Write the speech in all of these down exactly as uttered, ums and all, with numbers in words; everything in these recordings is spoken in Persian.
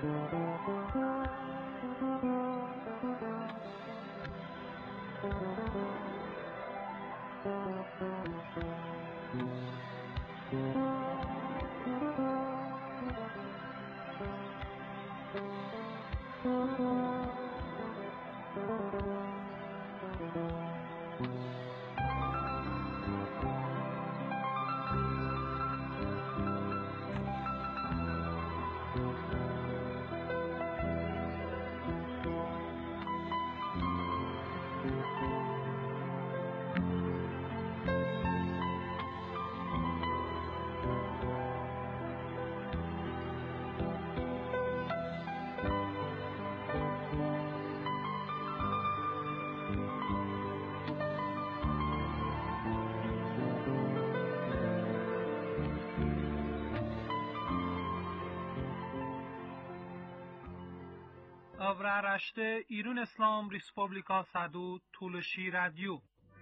Avraaraşte İrun İslam Respublika Sadu Tuluşi Radyo.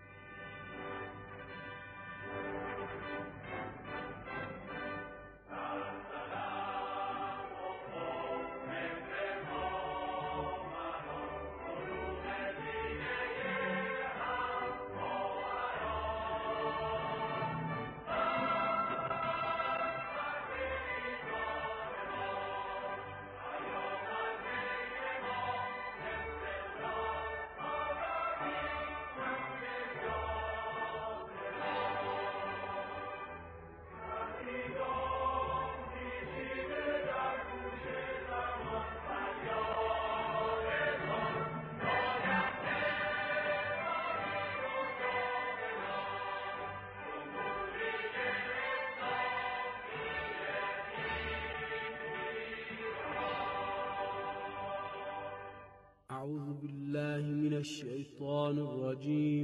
أعوذ بالله من الشيطان الرجيم.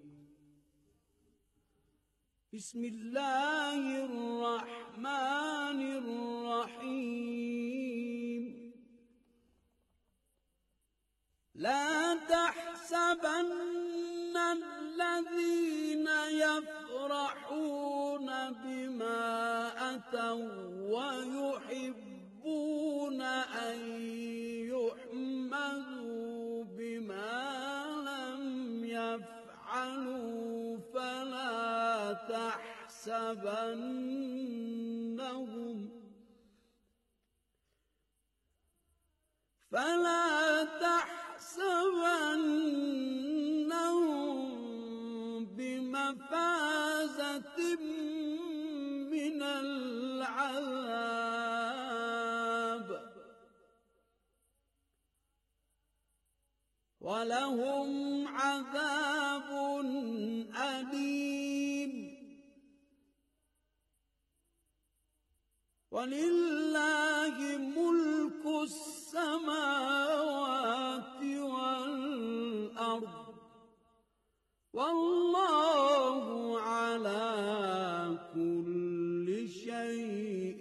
بسم الله الرحمن الرحيم. لا تحسبن الذين يفرحون بما أتوا ويحبون أن يحمدوا بما لم يفعلوا فلا تحسبنهم فلا تحسبنهم بمفازة من العذاب ولهم عذاب أليم. ولله ملك السماوات والأرض والله على كل شيء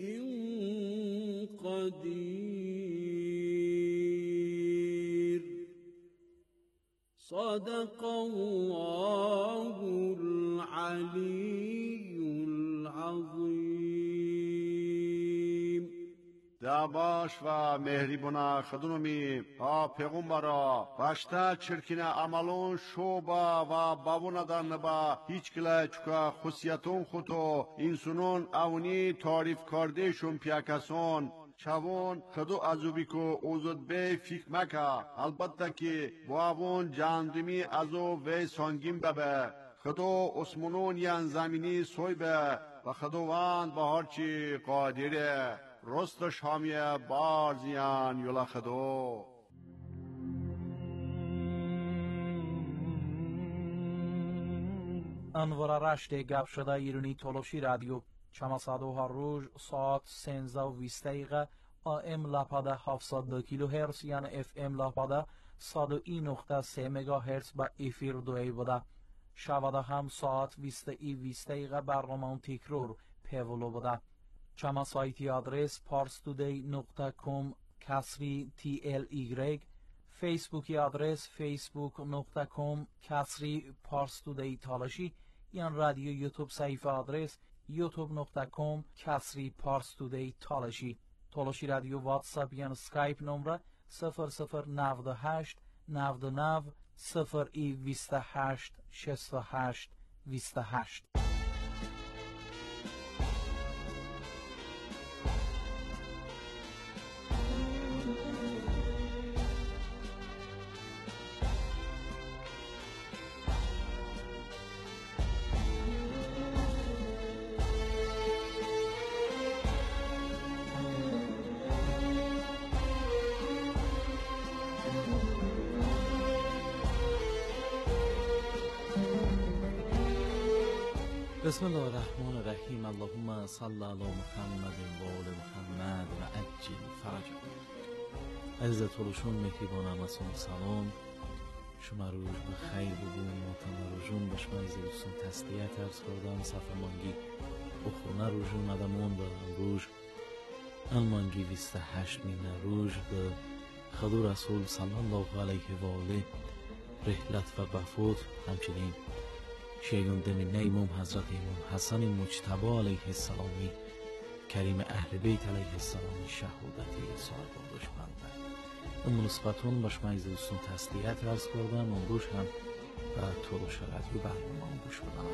قدير. صدق الله العلي العظيم. دعواش و مهریبونا خدونومی ها پیغمبرا باشتا چرکینه عملون شوبا و بابونا دارنبا هیچ کلا چکا خصیتون خودو اینسونون اونی تعریف کردهشون پیاکسون چاون خدو ازوبی کو اوزد به فکر مکا البته که واون جاندمی ازو و سانگیم ببه خدو اسمونون یان زمینی سوی به و خدوان به هرچی قادره رست شامیه بارزیان یولا خدو. انوارارشت گپ شده ایرانی تولوشی رادیو چماسادو هر روز ساعت سنزده و بیست دقیقه آم لاپاده هفتصد و دو کیلو هرتز یعنی اف ام لاپاده صد و یک نقطه سه مگا هرتز با افیر دوی بوده. شواده هم ساعت بیست ای بیست دقیقه برنامه تکرار پیولو بوده. چما سایتی آدرس parstoday نقطه com کسری تی ال ایگرگ، فیسبوکی آدرس facebook نقطه com کسری parstoday تالشی، یا رادیو یوتیوب صفحه آدرس youtube نقطه com کسری parstoday تالشی. تولوشی رادیو واتساپ یان سکایپ نمره صفر صفر نود و هشت نود و نه صفر ای بیست و هشت شصت و هشت بیست و هشت. بسم الله الرحمن الرحیم. اللهم صل علی محمد و آل محمد و عجل فرجه. عزیز تولوشون مهربان همسون سلام. شما روز بخیر بگون متمرجون بشما از دوستون تسلیت عرض کردم. صفحه مانگی بخونه روژون مدمون و روز المانگی بیست و هشت مین روز به خدو رسول صلی الله علیه و آله رحلت و بفوت. همچنین شیگون دمینه امام حضرت امام حسن مجتبی علیه السلامی کریم اهل بیت علیه السلام شهادتی صاحب دشمنده. اون نسبتون باش من از دوستون تسلیت عرض کردم. امروز هم به تولوش رادیو برنامه هم گوش بدم.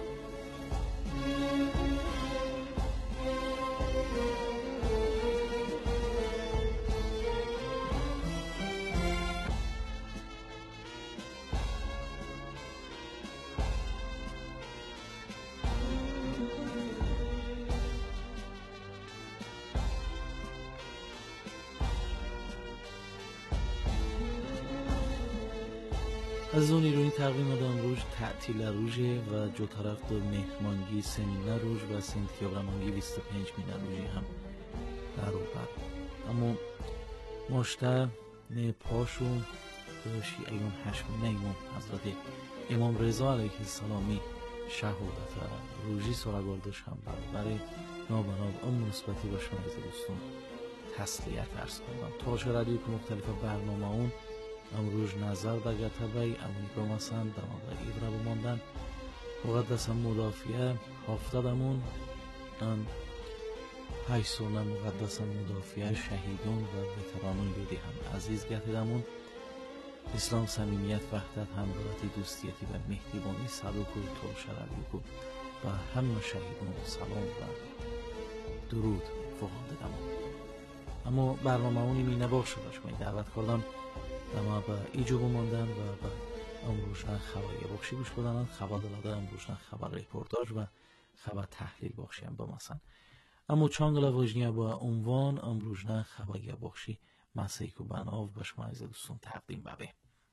از اون ایرانی تقویم آدم روز تعطیل روژه و جو طرف در مهمانگی سمینه روز و سنتیابرمانگی بیست و پنج مینه روژه هم در رو بر. اما ماشته نه پاشون داشی ایون هشمینه ایمام حضرت امام رضا علیه السلامی شهادت روژی سرگردش هم برای نابناب اون نسبتی با شما از دوستون تسلیت عرض کردم. تولوش رادیو که مختلف برنامه اون امروز نظر در گتبای امونیکا مسند در مقدر ایبره بماندن مقدس مدافعه هفتادمون ان هیسونه مقدس مدافعه شهیدون و وترانون بودی هم عزیز گتدمون. اسلام صمیمیت وحدت همدارتی دوستیتی و مهربانی صدوق و تولوش رادیو و همه شهیدون سلام و درود فوقانده دمون. اما برنامه اونی می نباشه باش من دعوت کردم اما با ایجو بماندن و با امروزنا خبری بخشی گوش بدن. خبر دلاده امروزنا خبر ریپورتاج و خبر تحلیل بخشی هم بماسن. اما چانگل واجنیا با عنوان امروزنا خبری بخشی مسیح و بناو بشما از دوستون تقدیم ببه.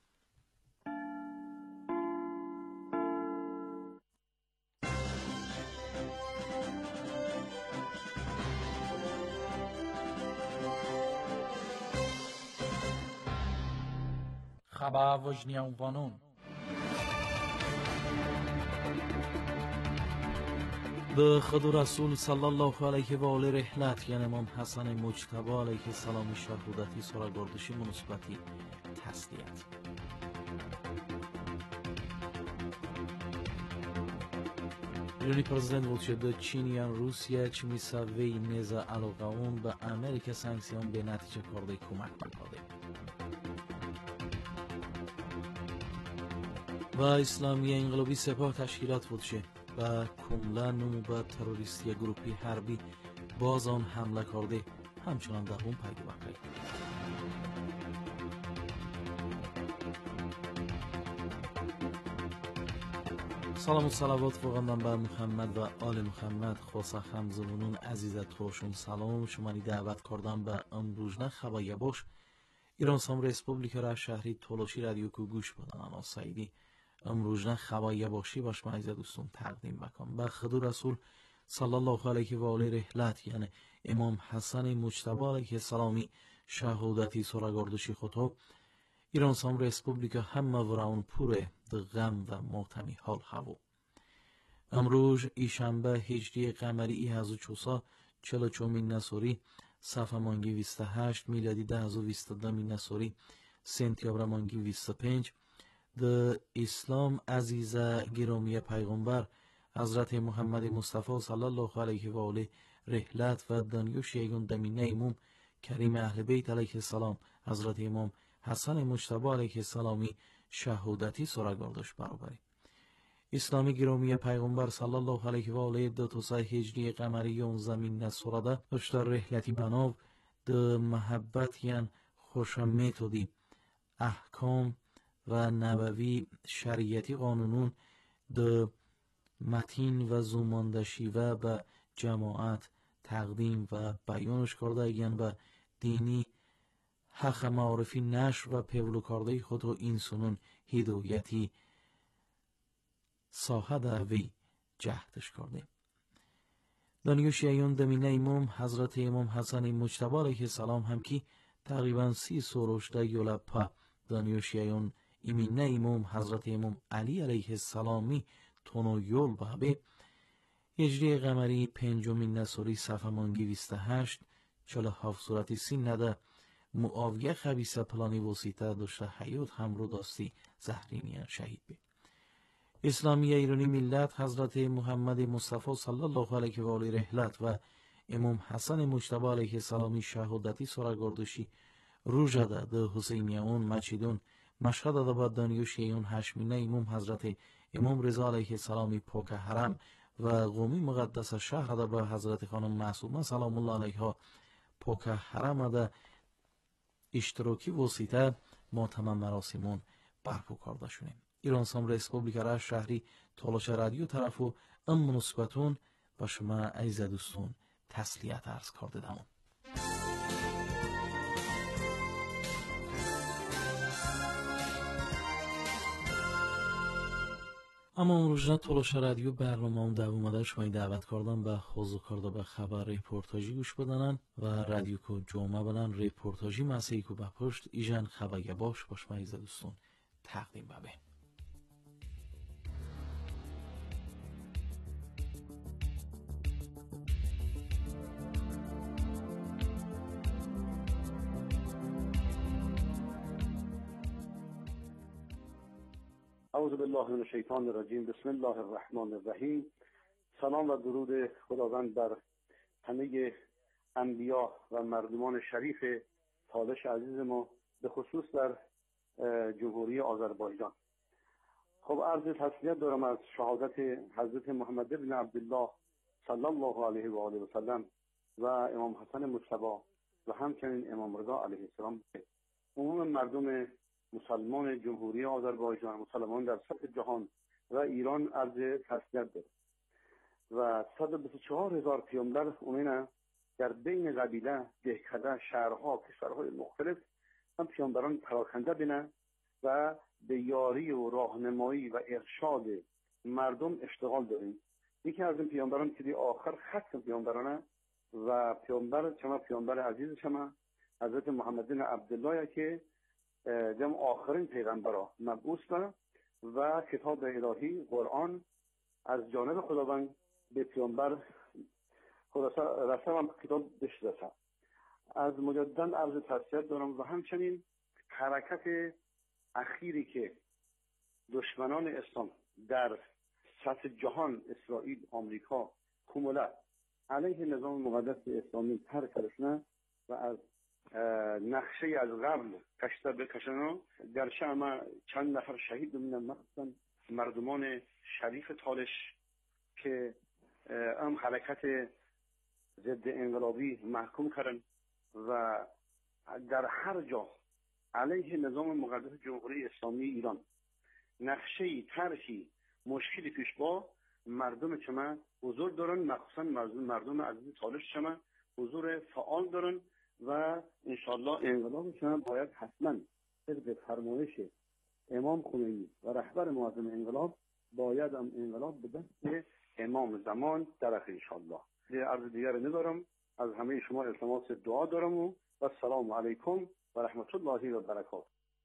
خبر وجنیا عنوانون به خدو رسول صلی الله علیه و آله رحلت یعنی امام حسن مجتبی علیه السلام شهادتی سرگردشی مناسبتی تسلیت. ایرانی پرزیدنت ولشده چینیان روسیه چی میسوی نزا علاقه اون به امریکا سانکسیون به نتیجه کرده کمک میکنه و اسلامی انقلابی سپاه تشکیلات بودشه و کملا نمو به تروریستی گروپی حربی باز آن حمله کرده همچنان در اون پیدا بقیه. سلام و صلوات فوقندم بر محمد و آل محمد. خواسته همزمونون عزیزت توشون سلام. شمانی دعوت کردم به امروزنه خبایی باش ایران سام ریسپوبلیکا را شهری تولوشی رادیو کو گوش بدن. انا سعیدی امروزنه خبایی باشی باش من عزیزت دوستون تقدیم بکنم. به خدو رسول صلی الله علیه و آله رحلت یعنی امام حسن مجتبی علیه السلامی شهادتی سرگردشی خطاب ایران سام ریسپوبلیکا همه وراون پوره ده غم و ماتمی حال هوا. امروز ایشنبه هجری قمری هزار و چهارصد و چهل و چهار نصوری صفحه مانگی بیست و هشت میلادی ده هزار و بیست و دو نصوری سنتیابر مانگی بیست و پنج ده اسلام عزیز گرامی پیغمبر حضرت محمد مصطفی صلی الله علیه و آله رحلت و دانیوش یگون دمینه اموم کریم اهل بیت علیه السلام حضرت امام حسن مجتبی علیه السلامی شهادتی سرگردش برابری. اسلامی گرامی پیغمبر صلی الله علیه و آله دو توسعه هجری قمری اون زمین نسورده داشته رحلتی بناو د محبت یان خوش متدی احکام و نبوی شریعتی قانونون د متین و زماندشی و به جماعت تقدیم و بیانش کرده ایگن به دینی حق معرفی نشر و پیولو کرده خود و این سنون هدایتی ساحه وی جهدش کرده. دانیوش ایون دمینه امام حضرت امام حسن مجتبی علیه السلام هم که تقریبا سی سورشته یولپا دانیوش ایون ایمینه امام حضرت امام علی علیه السلامی تونو یول بابه هجری قمری پنجمین نسوری صفحه مانگی ویسته هشت چلا هفت صورتی سین نده معاویه خبیسه پلانی وسیطه داشته حیات هم رو داستی زهرینیان شهید بی. اسلامی ایرانی ملت حضرت محمد مصطفی صلی الله علیه و آله رحلت و امام حسن مجتبی علیه السلامی شهادتی سرگردشی روژده ده حسینیون مچیدون مشهد ده با دانیوش ایون هشمینه امام حضرت امام رضا علیه السلامی پاک حرم و قومی مقدس شهر ده با حضرت خانم معصومه سلام الله علیها پاک حرم ده اشتراکی وسیطه ماتم مراسمون برپا کرده شونیم. ایران سام ریسپوبلیکا را شهری تلاش رادیو طرفو ام مناسبتون با شما عزیز دوستون تسلیت عرض کرده دمون. اما اون روزنا تلاش رادیو برنامه اون دوام اومده شما دعوت کردم به حضور کرده به خبر ریپورتاجی گوش بدنن و رادیو کو جمعه بدن ریپورتاجی مسیحی کو به پشت ایجان خبر باش باش ما عزیز دوستون تقدیم ببه. اعوذ بالله من الشیطان الرجیم بسم الله الرحمن الرحیم. سلام و درود خداوند بر همه انبیا و مردمان شریف تالش عزیز ما به خصوص در جمهوری آذربایجان. خب عرض تسلیت دارم از شهادت حضرت محمد بن عبدالله صلی الله علیه و آله و سلم و امام حسن مجتبی و همچنین امام رضا علیه السلام عموم مردم مسلمان جمهوری آذربایجان، مسلمان در سطح جهان و ایران عرض تسلیت دارم. و صد و بیست و چهار هزار پیامبر اونینا در بین قبیله، دهکده، شهرها، کشورهای مختلف هم پیامبران پراکنده بینن و به یاری و راهنمایی و ارشاد مردم اشتغال داریم. یکی از این پیامبران که دی آخر ختم پیامبرانه و پیامبر چما پیامبر عزیز چما حضرت محمد بن عبدالله که جمع آخرین پیغمبرها مبعوث و و کتاب الهی قرآن از جانب خداوند به پیامبر خلاصه رسم هم کتاب بهش رسم. از مجددا عرض تسلیت دارم و همچنین حرکت اخیری که دشمنان اسلام در سطح جهان، اسرائیل، آمریکا، کموله علیه نظام مقدس اسلامی تر کردن و از نقشه از قبل کشته بکشن، گرچه اما چند نفر شهید بمینن، مثلا مردمان شریف تالش که ام حرکت ضد انقلابی محکوم کردن و در هر جا علیه نظام مقدس جمهوری اسلامی ایران نقشه طرحی مشکلی پیش با مردم چما حضور دارن، مخصوصا مردم عزیز تالش چما حضور فعال دارن و انشالله انقلاب چما باید حتما طبق فرمایش امام خمینی و رهبر معظم انقلاب باید هم انقلاب به دست امام زمان درخ انشالله. عرض دیگر ندارم، از همه شما التماس دعا دارم و السلام علیکم و رحمت الله و برکاته.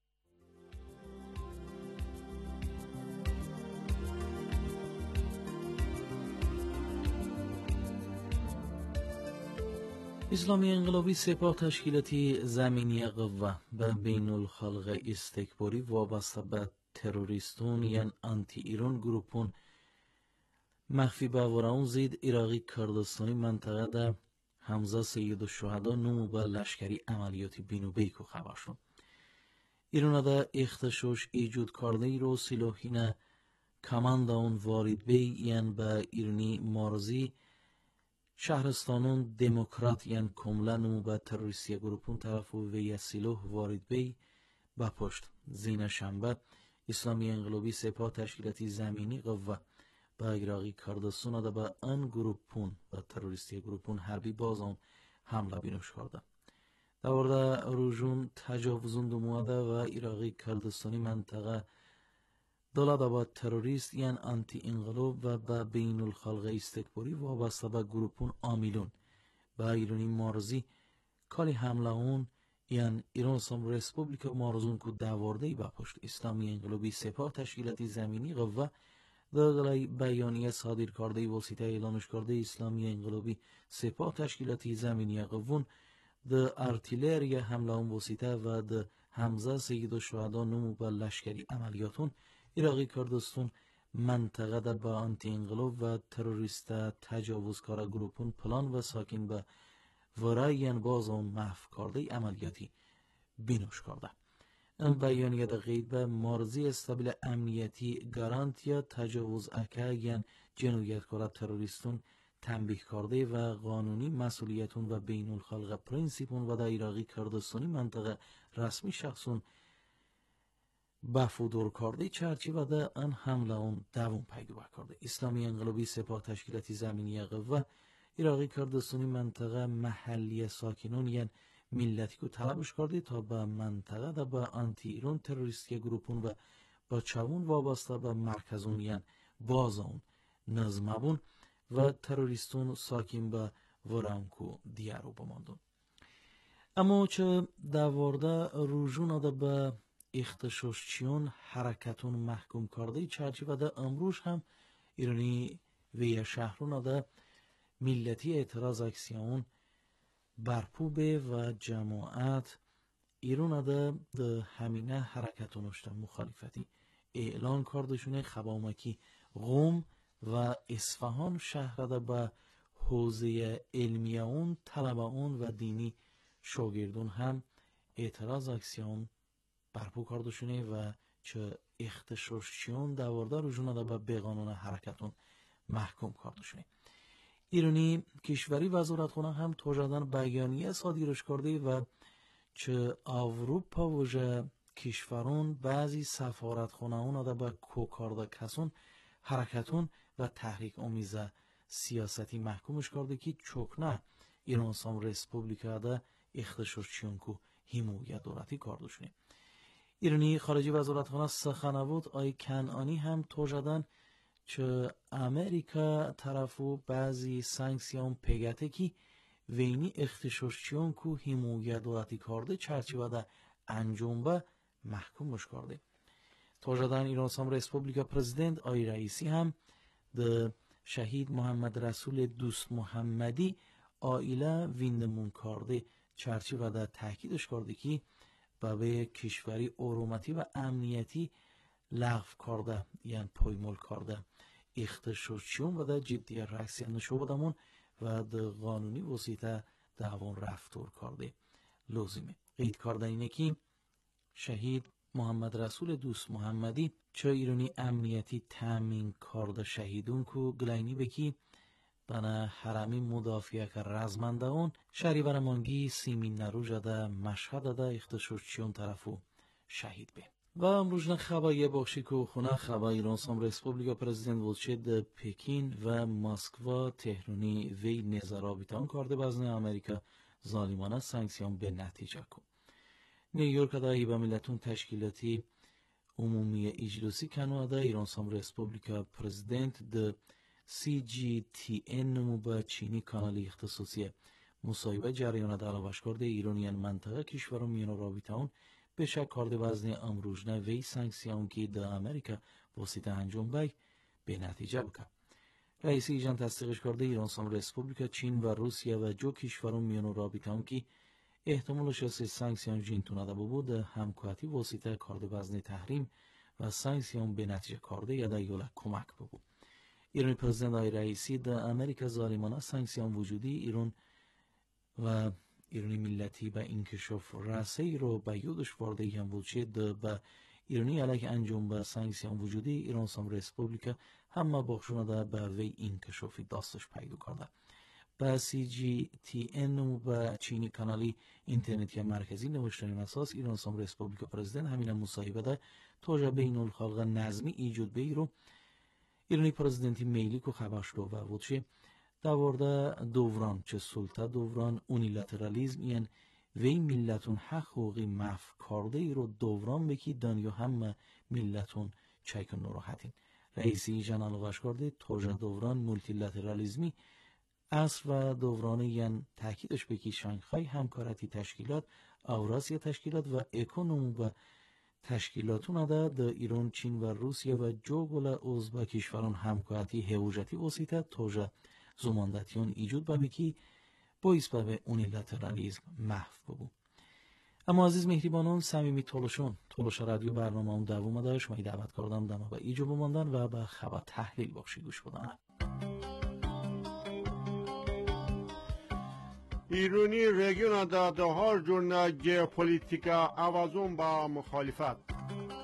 اسلامی انقلابی سپاه تشکیلاتی زمینی قوه به بین الخلق استکباری وابسته به تروریستون یعنی انتی ایران گروپون مخفی باوراون زید عراقی کردستانی منطقه ده حمزه سید الشهدا نمو با لشکری عملیاتی بینو بیکو خبر شد. ایران دا اختشوش ایجود کرده ای رو سلاحین کماند اون وارد بی یعن با ایرانی مارزی شهرستانون دموکرات یعن کملا نمو با تروریستی گروپون طرفو وی سلاح وارد بی با پشت زین شنبه اسلامی انقلابی سپاه تشکیلاتی زمینی قوه با ایراقی کردستان دا با ان گروپون با تروریستی گروپون حربی بازان حمله بینوش کرده. دورده روژون تجاوزون دمواده و ایراقی کردستانی منطقه دولت با تروریست یعن انتی انقلاب و با بین الخلق استکباری وابسته به گروپون آمیلون با ایرانی مارزی کالی حمله اون یعن ایران اسلام ریسپوبلیک مارزون کو داورده با پشت اسلامی انقلابی سپاه تشکیلاتی زمینی قوه داغلای بیانیه صادر کرده واسطه اعلانش کرده اسلامی انقلابی سپاه تشکیلاتی زمینی قوون د ارتیلری حمله اون واسطه و د حمزه سید الشهدا نمو با لشکری عملیاتون ایراقی کردستان منطقه در با انتی انقلاب و تروریست تجاوزکار گروپون پلان و ساکن به ورایین باز اون محو کرده عملیاتی بینوش کرده. این بیانیه در قید به مارزی استابیل امنیتی گارانتیا تجاوز اکه یعن جنویت کار تروریستون تنبیه کرده و قانونی مسئولیتون و بین الخلق پرینسیپون و در ایراقی کردستانی منطقه رسمی شخصون بفودور کرده چرچی و در ان حمله اون دوام پیدا کرده. اسلامی انقلابی سپاه تشکیلاتی زمینی قوه ایراقی کردستانی منطقه محلی ساکنون یعن ملتی کو طلبش کرده تا به منطقه دا با آنتی ایران تروریستی گروپون و با چوون وابسته به مرکزون یعن بازون نظمبون و تروریستون ساکن به ورانکو دیارو بماندون. اما چه دوارده روژون دا به اختشاشچیون حرکتون محکوم کرده چرچی و دا امروش هم ایرانی وی شهرون دا ملتی اعتراض اکسیون برپوبه و جماعت ایران دا ده همینه حرکتونشتا مخالفتی اعلان کردشونه خبامکی قم و اصفهان شهر دا به حوزه علمیه اون طلبه اون و دینی شاگردون هم اعتراض اکسیون برپو کردشونه و چه اختشاشچیون دوارده روشونه دا به بقانون حرکتون محکوم کردشونه. ایرانی کشوری وزارتخانه هم توجدن بیانیه صادرش کرده و چه اروپا و جه کشورون بعضی سفارتخانه اون دا به کوکارده کسون حرکتون و تحریک آمیز سیاستی محکومش کرده که چکنه ایران اسلام ریسپوبلیکا دا اختشاشچیون کو حمایت دولتی کردشونه. ایرانی خارجی وزارتخانه سخنوات آی کنعانی هم توجدن چه امریکا طرفو بعضی سانکسیون پیگته کی وینی اختشاشچیون کو حمایت دولتی کرده چرچی و دا انجام به محکومش کرده. توجدن ایران اسلام ریسپوبلیکا پرزیدنت آی رئیسی هم ده شهید محمد رسول دوست محمدی آیله ویندمون کرده چرچی و دا تاکیدش کرده کی به کشوری ارومتی و امنیتی لغو کرده یعنی پایمال کرده اختشاشچیون و در جدی رکسی نشو بدمون و در قانونی وسیطه دوان رفتور کرده لازمه. قید کرده اینه که شهید محمد رسول دوست محمدی چه ایرانی امنیتی تامین کرده شهیدون کو گلینی بکی بنا حرمی مدافعه که رزمنده اون شهریور مانگی سیمین نروژ ده مشهد ده اختشاشچیون طرفو شهید به. و امروز خبری بخشی که خونه خبر ایران اسلام ریسپوبلیکا پرزیدنت وچه ده پکین و مسکوا تهرانی وی نظرابیتان کرده بزن امریکا ظالمانه سانکسیون به نتیجه کن. نیویورک ده به ملتون تشکیلاتی عمومی اجلاسی کنوا ده ایران اسلام ریسپوبلیکا پرزیدنت ده سی جی تی ان نمو با چینی کانال اختصاصی مصاحبه جریان ده علاوش کرده ایرانیان منطقه کشورو میان رابطه به شک کرده وزن امروزنه وی سانکسیون که ده امریکا واسطه انجام بای به نتیجه بکن. رئیس ایجان تصدیقش کرده ایران اسلام ریسپوبلیکا چین و روسیه و جو کشورون میان رابطه که احتمالش از سانکسیون جینتونه ده بود همکاتی واسطه کرده وزن تحریم و سانکسیون به نتیجه کرده یا ده یوله کمک بود. ایران پرزیدنت آی رئیسی ده امریکا ظالمانه سانکسیون وجودی ایران و ایرانی ملتی به انکشاف رسایی رو به یادش وارده هم بود چه به ایرانی علیک انجام به سانکسیون وجودی ایران سام ریسپوبلیکا همه بخشونه به وی انکشافی داستش پیدا کرده. به سی جی تی ان و به چینی کانالی اینترنتی مرکزی نوشتن اساس ایران سام ریسپوبلیکا پرزیدنت همین مصاحبه ده توجه بین الخلق نظمی ایجاد بی رو ایرانی پرزیدنتی میلی کو خبر شد و وچه دوارده دوران چه سلطه دوران اونیلاترالیزم یعنی وی ملتون حق حقوقی مف کرده ای رو دوران بکی دنیا هم ملتون چیکن نراحتین. رئیسی جنال غاش کرده توجه دوران مولتیلاترالیزمی اصر و دوران یعنی تاکیدش بکی شانگهای همکارتی تشکیلات اوراسیا تشکیلات و اکونوم و تشکیلاتون ده در ایران چین و روسیه و جوگل عضو کشوران همکارتی هوجتی وسیطه توجه زماندتیون ایجود به بکی باعث به اونیلاترالیزم محو ببو. اما عزیز مهربانان صمیمی تولشون تولش رادیو برنامه اون دوام داشت ما دعوت کردم دما به ایجاب بماندن و به خبر تحلیل بخشی گوش بدن. ایرانی رژیون دا ده هر جور ژئوپلیتیکا عوضون با مخالفت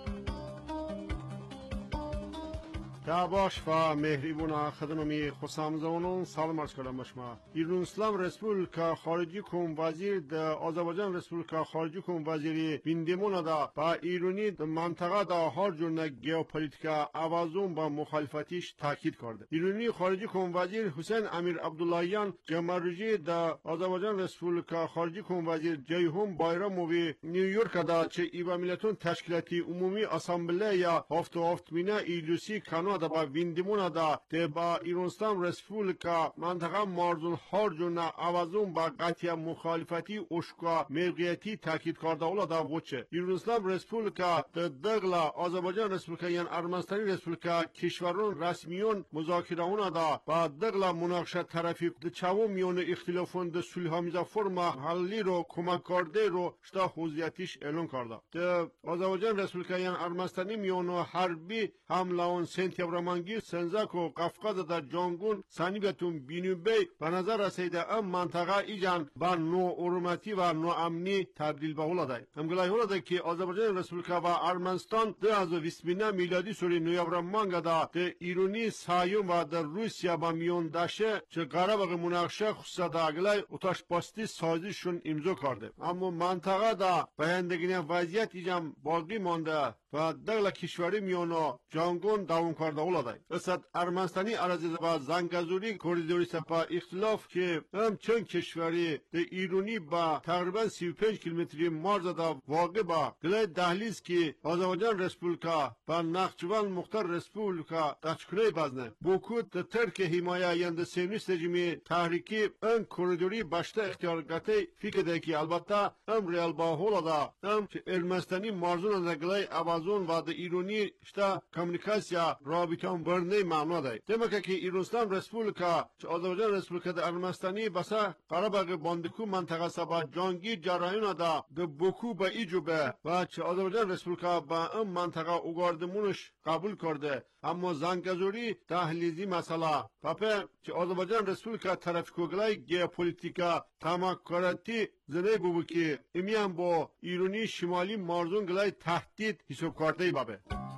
تاباش و مهریبونا خدمتی خسامزونون سلام عرض کردم شما. ایران اسلام رسپولیکا خارجی کم وزیر د آذربایجان رسپولیکا خارجی کم وزیری بیندمون دا با ایرانی د منطقه دا هر جور ژئوپلیتیکا عوضون با مخالفتیش تاکید کرده. ایرانی خارجی کم وزیر حسین امیر عبداللهیان جمهوری د آذربایجان رسپولیکا خارجی کم وزیر جیهون بایراموی نیویورک دا چه ایبا ملتون تشکیلاتی عمومی اسامبله یا هفت و هفت مینه ایلوسی کانو دا با ویندمون دا ته با ایرانستان رسپولیکا منطقه مارزون هر جون عوضون با قطعی مخالفتی اشکا موقعیتی تاکید کرده اولا دا وچه ایرانستان رسپولیکا د دغلا آذربایجان رسپولیکا یعنی ارمنستان رسپولیکا کشورون رسمیون مذاکره دا با دغلا مناقشه طرفی د چاو میون اختلافون د صلح آمیزه فرم حلی رو کمک کرده رو شتا حوزیتیش اعلان کرده. د آذربایجان رسپولیکا یعنی ارمنستانی میون حربی حمله سنت ابرامانگی سنزاک و قفقاز در جانگون سانیبتون بینوبی به نظر رسیده ام منطقه ایجان با نو ارمتی و نو امنی تبدیل به اولاده. امگلای اولاده که آذربایجان رسپولیکا و ارمنستان دو هزار و بیست میلادی سوری نو ابرامانگ دا در ایرانی سایون و در روسیا با میون داشه چه قرابق مناقشه خصوصا دا اگلای اتاش باستی سازیشون امضا کرده. اما منطقه دا بیندگین وضعیت ایجان باقی مانده و دغلا کشوری میونو جانگون داون کرده اولاده. اسد ارمنستانی عرضی با زنگزوری کوریدوری سپا اختلاف که هم چند کشوری ده ایرانی با تقریبا سی و پنج کیلومتری مرز دا واقع با گلای دهلیز که آذربایجان رسپولیکا با نخچوان مختار رسپولیکا دچکره بزنه. بوکود ده ترک حمایه یند سیونیست رژیمی تحریکی ان کوریدوری باشته اختیارگاتی فکر ده که البته هم ریال با اولاده هم ارمنستانی مرزون ده گلای آوازون و ده ایرانی شتا کمیونیکاسیا رابطان برنه معنا ده. دمکه که ایرانستان رسپولیکا چه آذربایجان رسپولیکا ده ارمنستانی بسا قراباغ باندکو منطقه سبا جانگی جرایون ده ده بوکو با ایجوبه و چه آذربایجان رسپولیکا با ام منطقه اوگاردمونش قبول کرده. اما زنگزوری تحلیزی مسئله پاپه چه آذربایجان رسپولیکا طرف کوگلای ژئوپلیتیکا تماکراتی زنه بو که امیان با ایرانی شمالی مارزون گلای تهدید حساب کرده بابه.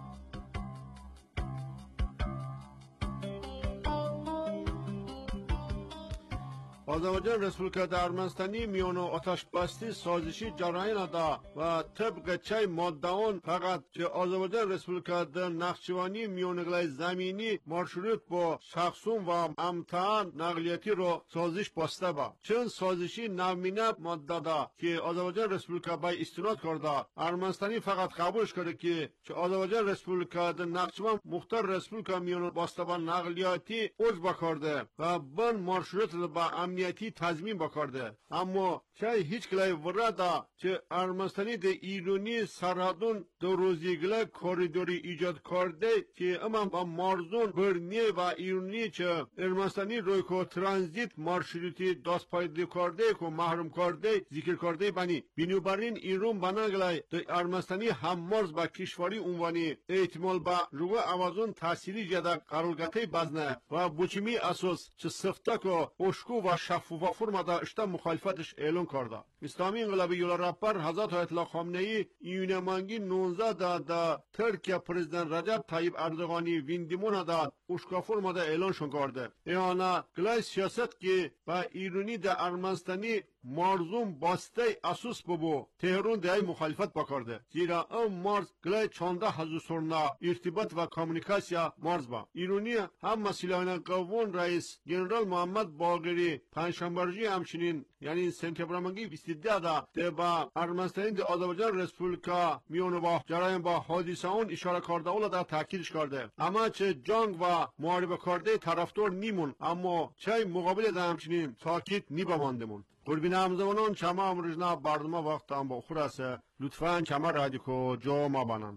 آذربایجان رسپولیکا در ارمنستانی میون آتش بستی سازشی جراین دا و طبق چای مادهان فقط که آذربایجان رسپولیکا در نخچوانی میون گلای زمینی مارشروط با شخصون و امتحان نقلیتی رو سازش بسته با چند سازشی نمینه ماده دا که آذربایجان رسپولیکا بای استناد کرده ارمنستانی فقط قبولش کرده که چه آذربایجان رسپولیکا در نخچوان مختار رسپولیکا میون بسته با نقلیاتی عضو کرده و بن مارشروط با امنیتی تضمین بکرده. اما چه هیچ کلای ورادا چه ارمنستانی ده ایرانی سرحدون دو روزی گله کوریدوری ایجاد کرده که اما با مارزون برنیه و ایرانی چه ارمنستانی روی که ترانزیت مارشروتی دست پایدی کرده که محروم کرده ذکر کرده بانی بینوبرین ایران بناگلای ده ارمنستانی هم مارز با کشوری اونوانی احتمال با روی آوازون تأثیری جدا قرارگاهی بزنه و بچمی اساس چه سفته که اشکو و شفاف فرما دا اشتا مخالفتش اعلان کرده. اسلامی انقلابی یولا رهبر حضرت آیت الله خامنه‌ای یونمانگی نوزده دا دا ترکیه پرزیدنت رجب طیب اردوغانی ویندیمون دا اشکا فرما دا اعلانشون کرده. ایانا گلای سیاست که با ایرانی دا ارمنستانی مارزون باسته اساس ببو تهران دای مخالفت بکرده زیرا ام مارز گلای چانده حضورنا ارتباط و کامونیکاسیا مارز با ایرانی هم مسئولان قوون رئیس جنرال محمد باقری پنجشنبه‌روزی همچنین یعنی سپتامبر بیست و دو دا ده با ارمنستان ده آذربایجان رسپوبلیکا میونه با جرایم با حادثه اون اشاره کرده اولا در تاکیدش کرده اما چه جنگ و محاربه کرده طرفدار نیمون اما چه مقابل ده همچنین تاکید نیبماندمون قربین همزمانان چما امروزنا برنامه وقت هم با خور است لطفاً چما رادیو جو ما بانن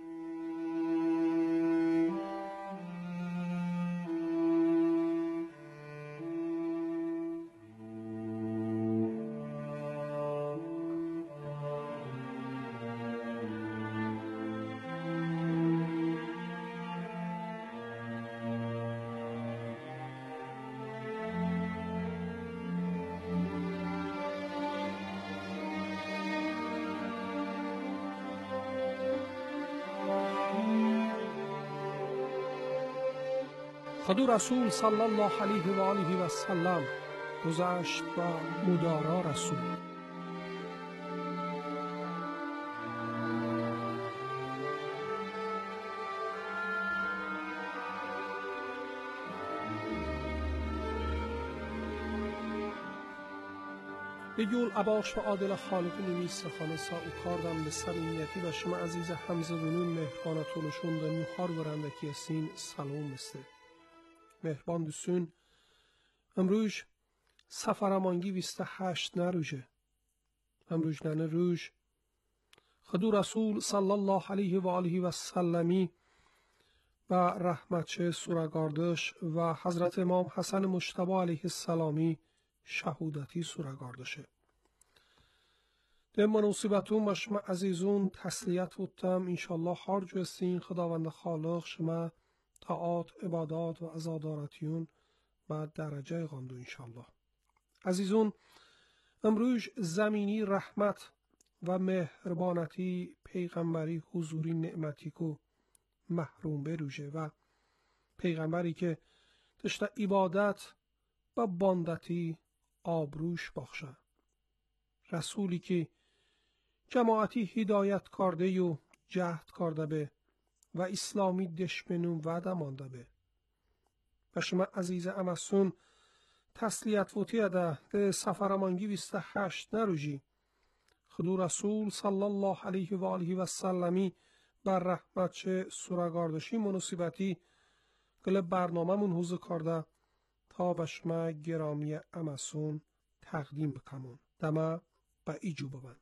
خدو رسول صلی الله علیه و آله و سلم گذشت و مدارا رسول. به گل اباش و عادل خالق نویس خانه سا او کاردم به صمیمیتی و شما عزیز همزبونون مهربان طولشون و میخار برندکی سین سلام بسته. مهربان دوستون امروز سفرمانگی بیست و هشت نروژه امروز ننه روز خدو رسول صلی الله علیه و آله و سلمی و رحمتش سورگاردش و حضرت امام حسن مجتبی علیه السلامی شهودتی سورگاردشه در مناسبتون و شما عزیزون تسلیت بودم انشالله هر جوستین خداوند خالق شما طاعات عبادات و عزادارتیون و درجه غاندو انشالله. عزیزون امروز زمینی رحمت و مهربانتی پیغمبری حضوری نعمتی کو محروم بروژه و پیغمبری که دشت عبادت و باندتی آبروش بخشه رسولی که جماعتی هدایت کرده و جهد کرده به و اسلامی دشمنون وعده مانده به و شما عزیز امسون تسلیت وطیه ده ده سفرمانگی بیست و هشت نروژی خدو رسول صلی الله علیه و آله و سلمی بر رحمت چه سورگاردشی مناسبتی گل برنامه من حوزه کرده تا به شما گرامی امسون تقدیم بکمون دمه به ایجو ببند.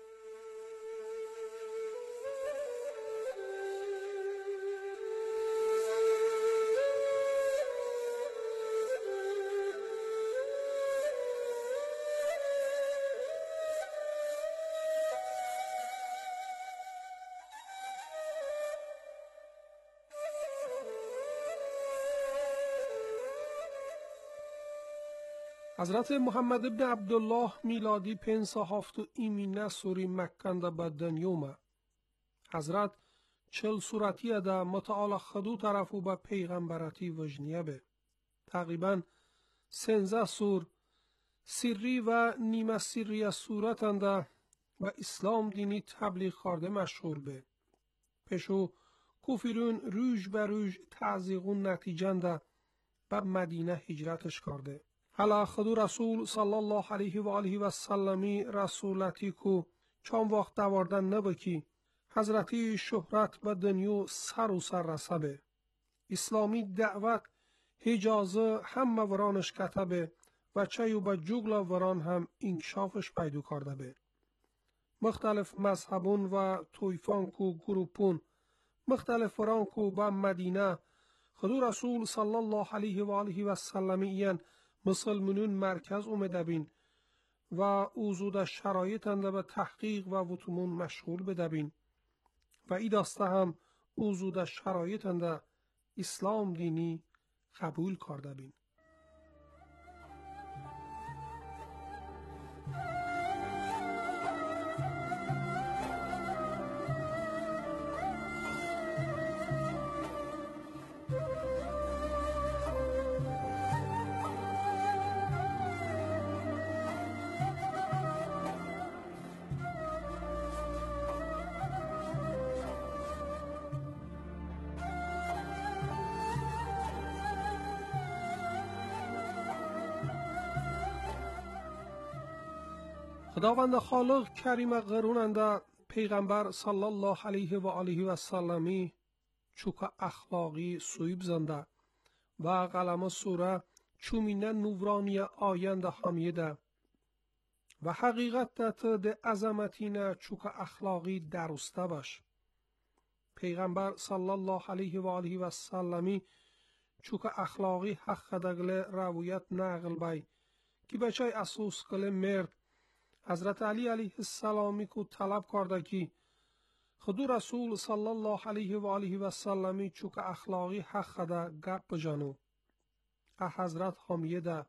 حضرت محمد ابن عبدالله میلادی پنسا هفت و ایمینه سوری مکند بدن یومه. حضرت چل صورتیه ده متعال خدو طرفو به پیغمبرتی وجنیه به. تقریبا سنزه سور سری و نیمه سری صورتنده و اسلام دینی تبلیغ کرده مشغول به. پشو کفرون روش به روش تعزیقون نتیجنده به مدینه هجرتش کرده. حالا خدو رسول صلی الله علیه و آله و سلمی رسولتی کو چون وقت دواردن نبکی حضرتی شهرت و دنیو سر و سر رسبه اسلامی دعوت حجازه هم ورانش کتبه و چیو با جوگلا وران هم انکشافش پیدا کرده به. مختلف مذهبون و تویفان کو گروپون مختلف وران کو با مدینه خدو رسول صلی الله علیه و آله و سلم این مسلمانون مرکز اومده بین و اوزود شرایط انده به تحقیق و وطمون مشغول بده بین و ای داسته هم اوزود شرایط انده اسلام دینی قبول کرده بین. خداوند خالق کریم قروننده پیغمبر صلی الله علیه و آله و سلمی چوک اخلاقی سویب زنده و قلم سوره چومینه نورانی آینده همیده و حقیقت دت ده عظمتینه چوک اخلاقی درسته باش. پیغمبر صلی الله علیه و آله و سلمی چوک اخلاقی حق دگل روایت نقل بای که بچای اسوس کل مرد حضرت علی علیه السلامی کو طلب کرده که خدو رسول صلی الله علیه و آله و سلمی چوک اخلاقی حق ده گپ بجانو. اه حضرت همیه ده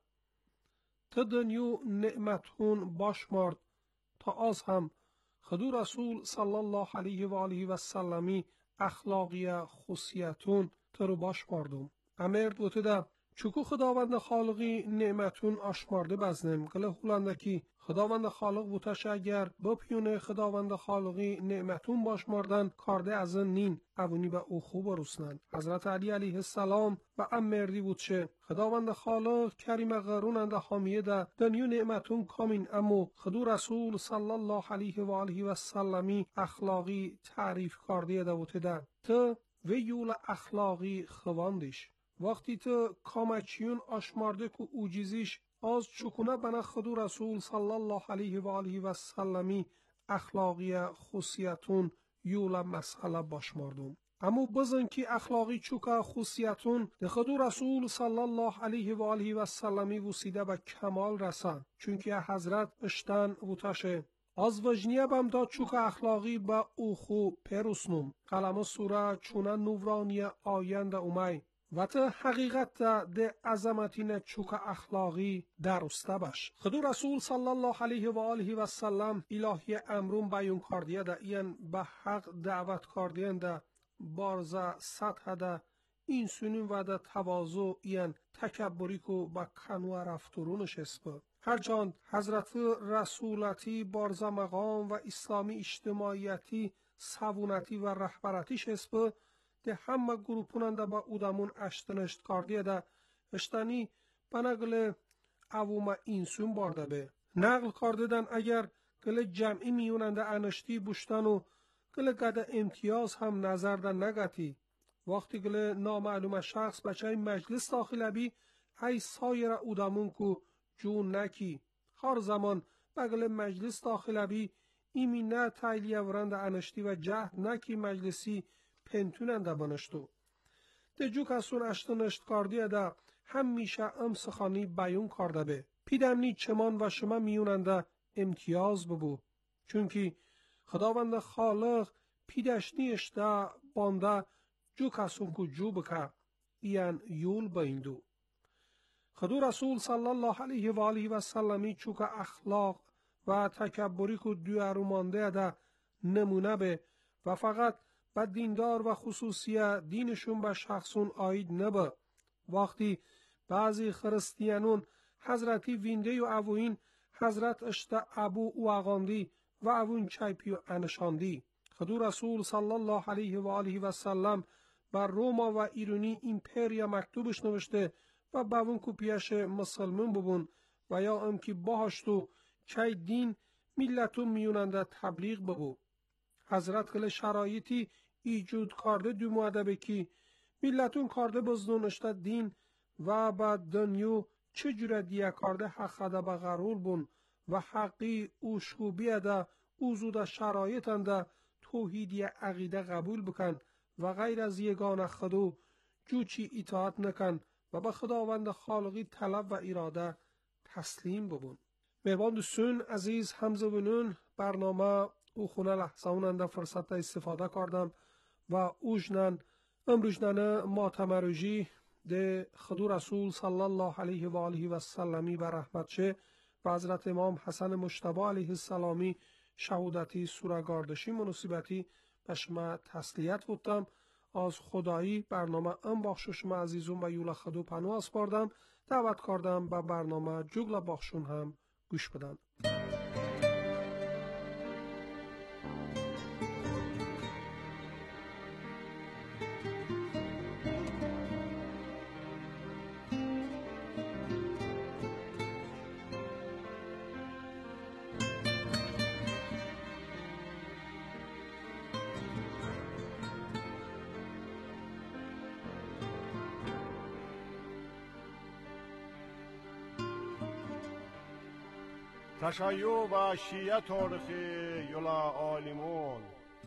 تا دنیو نعمتون باش مرد تا از هم خدو رسول صلی الله علیه و آله و سلمی اخلاقی خصیتون ترو باش مردم. امرد بوده ده چوکو خداوند خالقی نعمتون آشمارده بزنم گله هولنده کی خداوند خالق بوتش اگر بپیونه خداوند خالقی نعمتون باش مردن کارده از نین اوونی به او خوب رسنن. حضرت علی علیه السلام و امردی بودشه خداوند خالق کریم قروننده حامیه ده دنیو نعمتون کامین امو خدو رسول صلی الله علیه و آله و سلمی اخلاقی تعریف کرده ده بوده ده تا ویول اخلاقی خواندش وقتی تو کامچیون آشمارده که اوجیزیش از چکونه بنا خدو رسول صلی الله علیه و آله و سلمی اخلاقی خصیتون یولا مسئله باشماردم. اما بزن که اخلاقی چوکا خصیتون ده خدو رسول صلی الله علیه و آله و سلمی وسیده به کمال رسن چونکه حضرت اشتن وطشه از وجنیه بم دا چوکا اخلاقی با او خو پرسنم قلم سوره چونه نورانی آینده اومای و تا حقیقت ده عظمتین چوک اخلاقی درسته باش. خدو رسول صلی الله علیه و آله و سلم الهی امرون بیان کردیه ده این به حق دعوت کردین ده بارزه سطح ده این سنین و ده تواضع این تکبری که با کنو رفتورونش اسپه. هرچند حضرت رسولتی بارزه مقام و اسلامی اجتماعیتی سوونتی و رهبرتیش اسپه ده همه گروپوننده با اودامون اشتنشت کردیه ده اشتنی بناگل اوما اینسون بارده به نقل کردیدن اگر گل جمعی میوننده انشتی بوشتن و گل گده امتیاز هم نظر ده نگتی وقتی گل نامعلوم شخص بچه مجلس داخل بی ای سایر اودامون کو جون نکی هر زمان بگل مجلس داخل بی ایمی نه تایلیه ورند انشتی و جهد نکی مجلسی پنتوننده بنشتو. ده جو کسون اشتنشت کردیه ده همیشه ام سخانی بیون کرده به. پیدمنی چمان و شما میوننده امتیاز ببو. چونکی خداوند خالق پیدشنیش ده بانده جو کسون کو جو بکه. این یول بیندو. خدو رسول صلی الله علیه و آله و سلمی چوک اخلاق و تکبری کو دوارمانده ده نمونه به و فقط و دیندار و خصوصیه دینشون به شخصون آید نبه. وقتی بعضی خرستیانون حضرتی وینده و اوین حضرت اشته ابو و اغاندی و اوین چایپی و انشاندی. خدو رسول صلی الله علیه و آله و سلم بر روما و ایرانی ایمپریا مکتوبش نوشته و باون کوپیش مسلمون ببون و یا ام که باهاشتو چای دین ملتون میوننده تبلیغ ببو. حضرت کل شرایطی ایجود کرده دو مؤدبه که ملتون کرده بزدون اشتا دین و با دنیو چه جوره دیه کارده حقده به غرور بون و حقی اوشکو بیاده اوزوده شرایطنده توحیدی عقیده قبول بکن و غیر از یگان خدو جوچی اطاعت نکن و به خداوند خالقی طلب و اراده تسلیم ببون. مهربان دوستون عزیز همزبونون برنامه او خونه لحظه‌وننده فرصت استفاده کردم و اوجنن امروجنن ما تمروجی ده خدو رسول صلی الله علیه و آله و سلمی و رحمت شه و حضرت امام حسن مجتبی علیه السلامی شهودتی سورگاردشی مناسبتی به شما تسلیت بودم. از خدایی برنامه ام بخش شما عزیزون و یولا خدو پنو اسپاردم دعوت کردم به برنامه جگل بخشون هم گوش بدن. تشیع و شیعه تاریخی یولا عالمون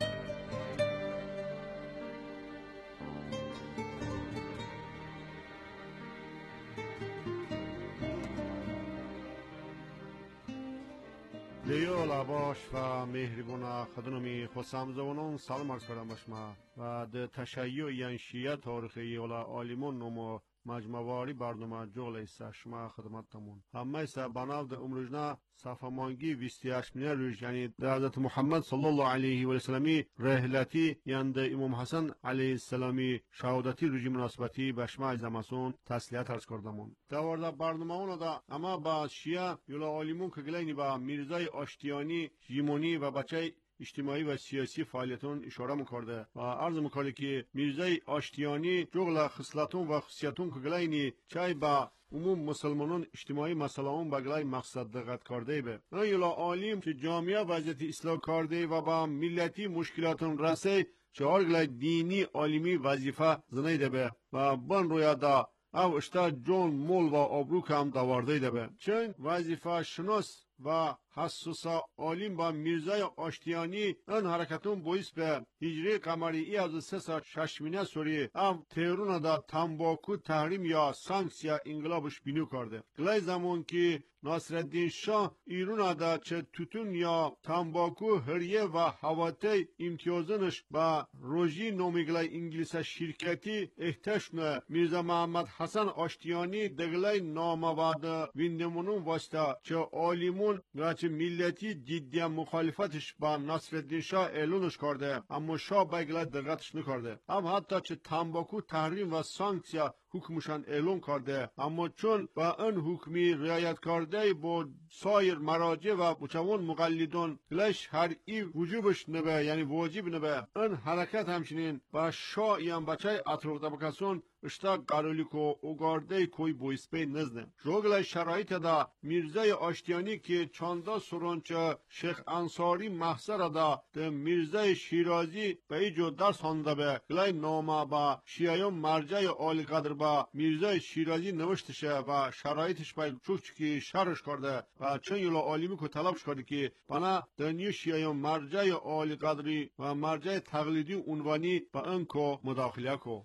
لیولا باش و مهربون خدنمی خسام زونون سلام عرض کردم باشما و ده تشیع یان شیعه تاریخی یولا عالمون نمو مجموعی برنامه جغل ایسا شما خدمتتمون همه ایسا بناو ده امروجنا صفحه مانگی بیست و هشت مینه روش یعنی ده حضرت محمد صلی الله علیه و سلمی رحلتی یعنی ده امام حسن علیه السلامی شهادتی روژی مناسبتی به شما ایزمسون تسلیت ارز کردمون دوارده برنامه اونو ده اما با شیعه یولا عالمون که گلینی با میرزای آشتیانی جیمونی و بچه اجتماعی و سیاسی فعالیتون اشاره میکرده و عرض میکنه که میرزای آشتیانی جغل خصلتون و خصیتون که گلینی چای با عموم مسلمانان اجتماعی مسئله اون بگلای مقصد دقت کرده به ایلا عالم که جامعه وضعیت اصلاح کرده و با ملتی مشکلاتون رسه چه هرگلای دینی عالمی وظیفه زنیده به و بن رویا دا او اشتا جون مول و آبرو کم دوارده ده به چون وظیفه شناس و حسوسا عالم با میرزای آشتیانی ان حرکتون باعث به هجری قمری ای از سه ساعت ششمینه سوری ام تهرون دا تنباکو تحریم یا سانکسیا انقلابش بینو کرده گلای زمان که ناصرالدین شاه ایرون دا چه توتون یا تنباکو هریه و هواته امتیازنش با روژی نومیگلای انگلیس شرکتی احتشن میرزا محمد حسن آشتیانی دگلای نامواد ویندمونون واسطه چه عالمون و چه ملتی جدی مخالفتش با ناصرالدین شاه اعلانش کرده اما شاه بگلای دقتش نکرده هم حتی چه تنباکو تحریم و سانکسیا حکمشان اعلان کرده اما چون با ان حکمی رعایت کرده با سایر مراجع و بچوان مقلدون گلش هر ای وجوبش نبه یعنی واجب نبه ان حرکت همچنین با شاه یان بچه اطراف طبقاسون اشتا قرالیکو اوگارده کوی بویسپی نزده جوگل شرایط دا میرزای آشتیانی که چاندا سرانچه شیخ انصاری محصر دا ده میرزای شیرازی به ایجو درس هانده به گلای نامه با شیعیان مرجع آلی قدر با میرزای شیرازی نوشتشه و شرایطش باید چوک چکی شرش کرده و چون یولا عالمی که طلبش کرده که بنا دنیو شیعیان مرجع آلی قدری و مرجع تقلیدی عنوانی با انکو مداخله کو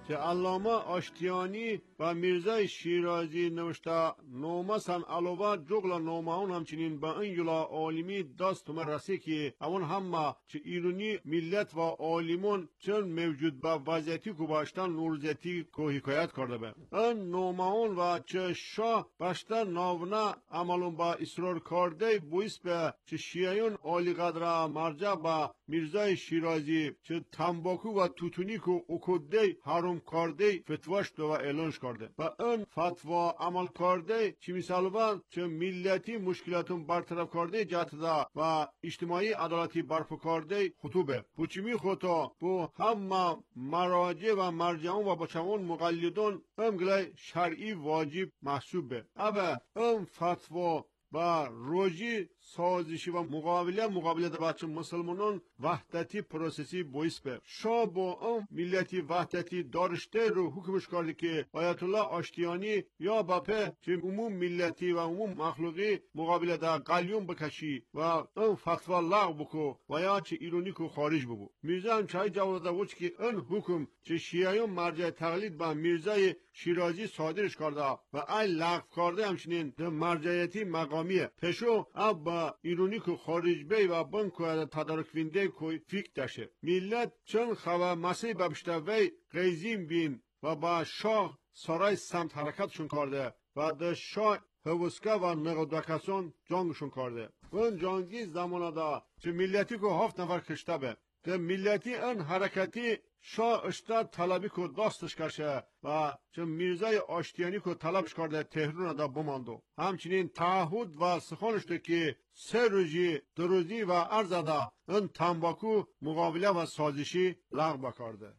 که علامه آشتیانی و میرزای شیرازی نوشته نامه سن علاوه جغل نامه اون همچنین به این یلا عالمی دست و رسی که اون همه چه ایرانی ملت و عالمون چون موجود به وضعیتی که باشتن نورزیتی که حکایت کرده به این نامه اون و چه شاه باشتن ناونه عملون با اصرار کرده بویس به چه شیعیون عالی قدر مرجع به میرزای شیرازی چه تنباکو و توتونی که اکده حرام کرده فتواش دو و اعلانش کرده و این فتوا عمل کرده چه مثلا چه ملتی مشکلاتون برطرف کرده جهت ده و اجتماعی عدالتی برپا کرده خطوبه بوچمی خطا بو همه مراجع و مرجعون و بچمون مقلدون امگله شرعی واجب محسوب به اوه ام فتوا با روژی سازشی و مقابله مقابله در بچه مسلمانان وحدتی پروسسی بویس به شاه با ام ملتی وحدتی دارشته رو حکمش کرده که آیت الله آشتیانی یا باپه که عموم ملتی و عموم مخلوقی مقابله در قلیون بکشی و ام فتوا لغو بکو و یا چه ایرانی کو خارج ببو میرزا هم چای جواب داده که این حکم چه شیعیون مرجع تقلید با میرزای شیرازی صادرش کرده و ای لغو کرده همچنین مرجعیتی مقامیه پشو اب با ایرانی که خارج بی و بن که تدارک وینده که فکر داشته ملت چون خواه مسیح ببشته وی قیزیم بین و با شاه سرای سمت حرکتشون کرده و ده شاه هوسکه و نقدوکسون جانگشون کرده و این جانگی زمانه دا چه ملتی که هفت نفر کشته به ده ملتی این حرکتی شاه اشتاد طلبی که داستش کرده و چون میرزای آشتیانی که طلبش کرده تهران دا بماندو همچنین تعهد و سخانش ده که سه روزی دو روزی و عرض دا این تنباکو مقابله و سازشی لغو کرده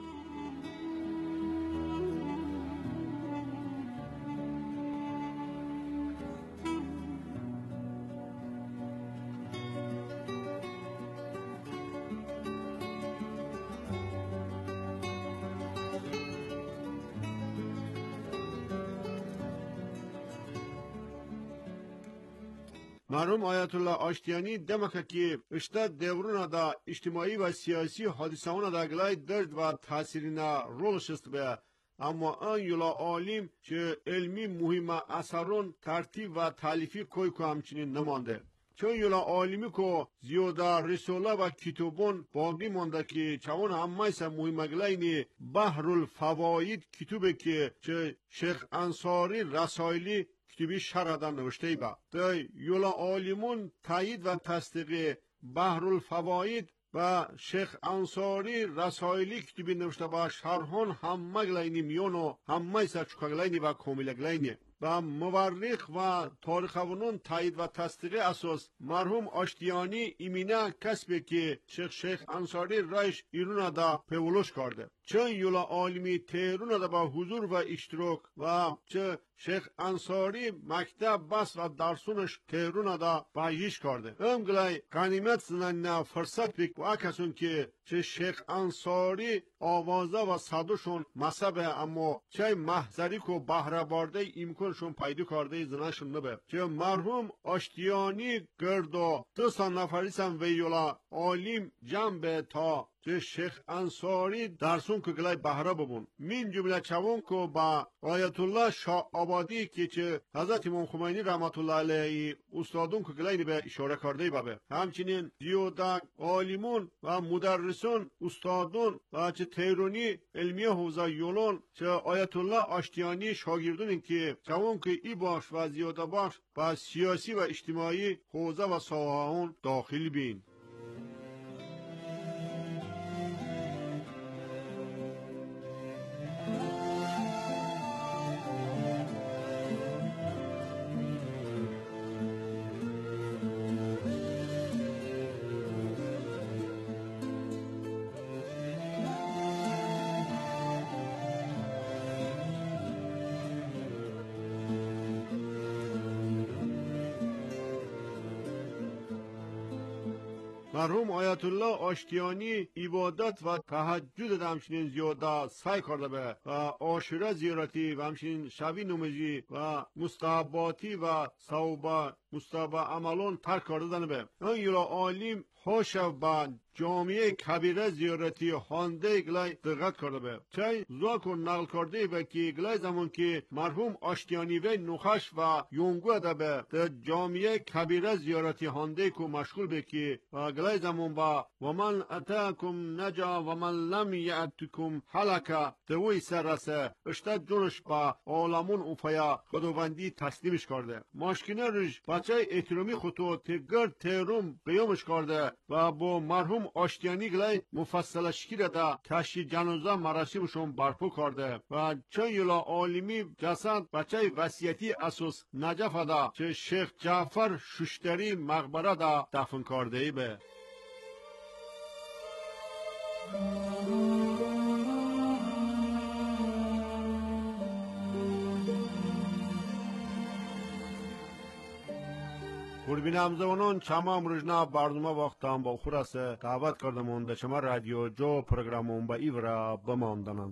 مرحوم آیت الله آشتیانی دمکه که اشتاد دورون دا اجتماعی و سیاسی حادثه اون دا گلای درد و تاثیرنا رول شست به اما آن یلا عالم که علمی مهم اثرون ترتیب و تالیفی کوی که همچنین نمانده چون یلا عالمی که زیاده رسوله و کتابون باقی مانده که چون همه سه مهم گلاینی بحر الفواید کتابه که چه شیخ انصاری رسائلی کتابی شرعدن نوشته با ده یولا عالمون تایید و تصدیق بحر الفواید و شیخ انصاری رسائلی کتابی نوشته با شرحان همه گلینی میونو همه سرچوکا گلینی و کامل گلینی و مورخ و تاریخوانان تایید و تصدیق اساس مرحوم آشتیانی ایمینه کسبه که شیخ شیخ انصاری رایش ایرون دا پیولوش کرده چون یولا عالمی تهرون دا با حضور و اشتراک و چه شیخ انصاری مکتب بس و درسونش تهرون دا بایش کرده ام گلای غنیمت زنن فرصت بک و اکسون که چه شیخ انصاری آوازه و صدوشون مصبه اما چه محضری که بهره بارده امکانشون پیدا کرده زنشون نبه چه مرحوم آشتیانی گردو دو سان نفریسن ویولا عالم جنبه تا چه شیخ انصاری درسون که گلای بهره ببون من جمله چوون که با آیت الله شاه آبادی که چه حضرت امام خمینی رحمت الله علیه استادون که گلای به اشاره کرده بابه همچنین زیاده عالمون و مدرسون استادون و چه تهرانی علمیه حوزه یولون چه آیت الله آشتیانی شاگردون که چوون که ای باش و زیاده باش و سیاسی و اجتماعی حوزه و ساحه داخل بین مرحوم آیت الله آشتیانی عبادت و تهجد همچنین زیاده سعی کرده به و عاشوره زیارتی و همچنین شبی نمازی و مستحباتی و ثواب مستحب عملون ترک کرده به این یلا عالم خوش با جامعه کبیره زیارتی هانده گلای دقت کرده به چای زاکو نقل کرده به که گلای زمان که مرحوم آشتیانی و نخش و یونگو ده به ده جامعه کبیره زیارتی هانده کو مشغول به که گلای زمان با ومن اتاکم نجا ومن لم یعتکم حلکه دوی سر رسه اشتا جونش با عالمون اوفیا خداوندی تسلیمش کرده ماشکینه روش بچه احترامی خودو تگر تیروم قیامش کرده و با مرحوم آشتیانی گلای مفصل شکیر ده کشی جنازه مراسمشون برپا کرده و چه یلا عالمی جسد بچه وصیتی اساس نجف ده چه شیخ جعفر ششتری مقبره ده دفن کرده ای به قربین همزمانان چما امروزنا برنامه وقتم با خورسه دعوت کردمون ده چما رادیو جو پروگرامون با ایورا بماندنن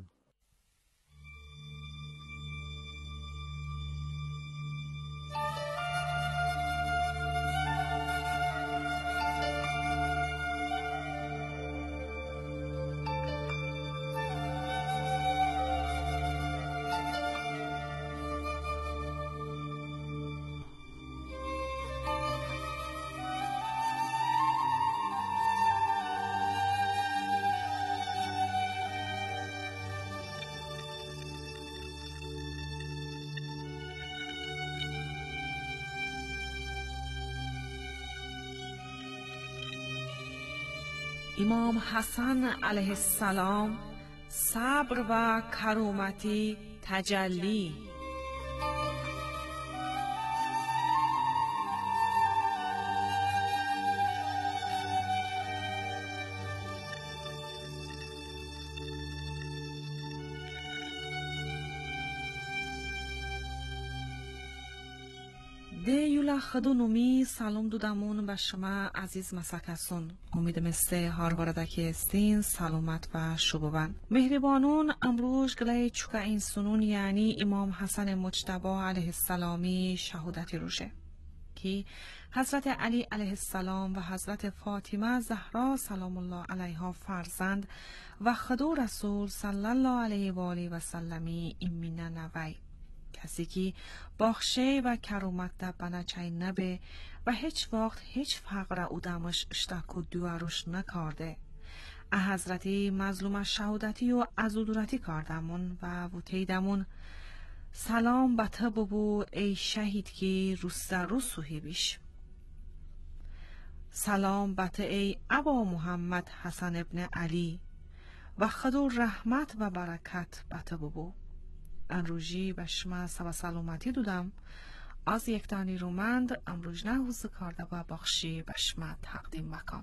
امام حسن علیه السلام صبر و کرومتی تجلی دیولا خدونومی سلام دودمون به شما عزیز مسکسون امید مسته هار وردکی استین سلامت و شبوان مهربانون امروز گلای چوکا این سنون یعنی امام حسن مجتبی علیه السلامی شهادتی روشه که حضرت علی علیه السلام و حضرت فاطمه زهرا سلام الله علیها فرزند و خدو رسول صلی الله علیه و آله و سلمی ایمینه نوی کسی که باخشه و کرومت در بناچه نبه و هیچ وقت هیچ فقر او دمش اشتاک و دوارش نکارده. حضرتی مظلوم شهادتی و عزودورتی کردمون و وطیدمون سلام به تو ببو ای شهید که روز در روز سوهی بیش. سلام به تو ای ابا محمد حسن ابن علی و خدا رحمت و برکت به تو ببو. امروزی به شما سوا سلامتی دودم از یک دانی رومند امروز نه حوز کرده و بخشی به شما تقدیم مکم.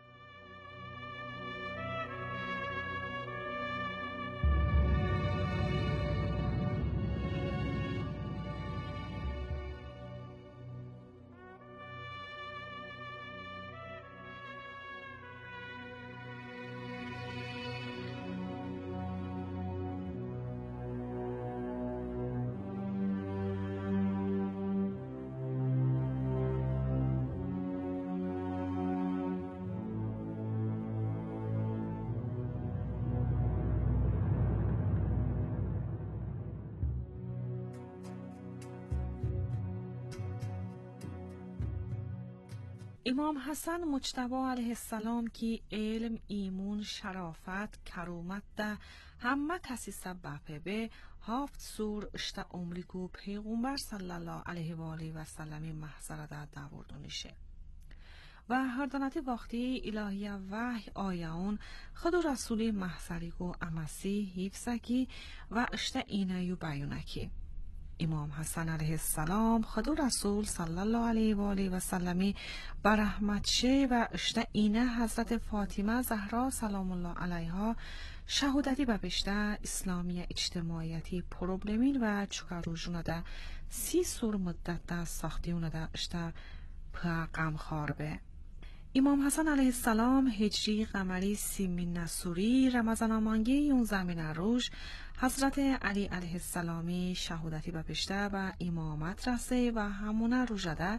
امام حسن مجتبی علیه السلام که علم، ایمون، شرافت، کرومت ده همه کسی سبب به هفت سور اشتا عمریکو پیغمبر صلی الله علیه و آله و سلم محضر ده داوردونیشه و هر دانتی وقتی الهی وحی آیاون خود رسول محضریکو امسی حفظکی و اشتا اینایو بیونکی امام حسن علیه السلام خدا رسول صلی الله علیه و آله و سلمی برحمت شه و اشته اینه حضرت فاطمه زهرا سلام الله علیها شهادتی به بشته اسلامی اجتماعیتی پروبلمین و چکاروجونه ده سی سور مدت ده ساختیونه ده اشته پا غمخوار به امام حسن علیه السلام هجری قمری سیمین نصوری رمضان آمانگی اون زمین روش حضرت علی علیه السلامی شهادتی به پشته و امامت رسه و همونه روژده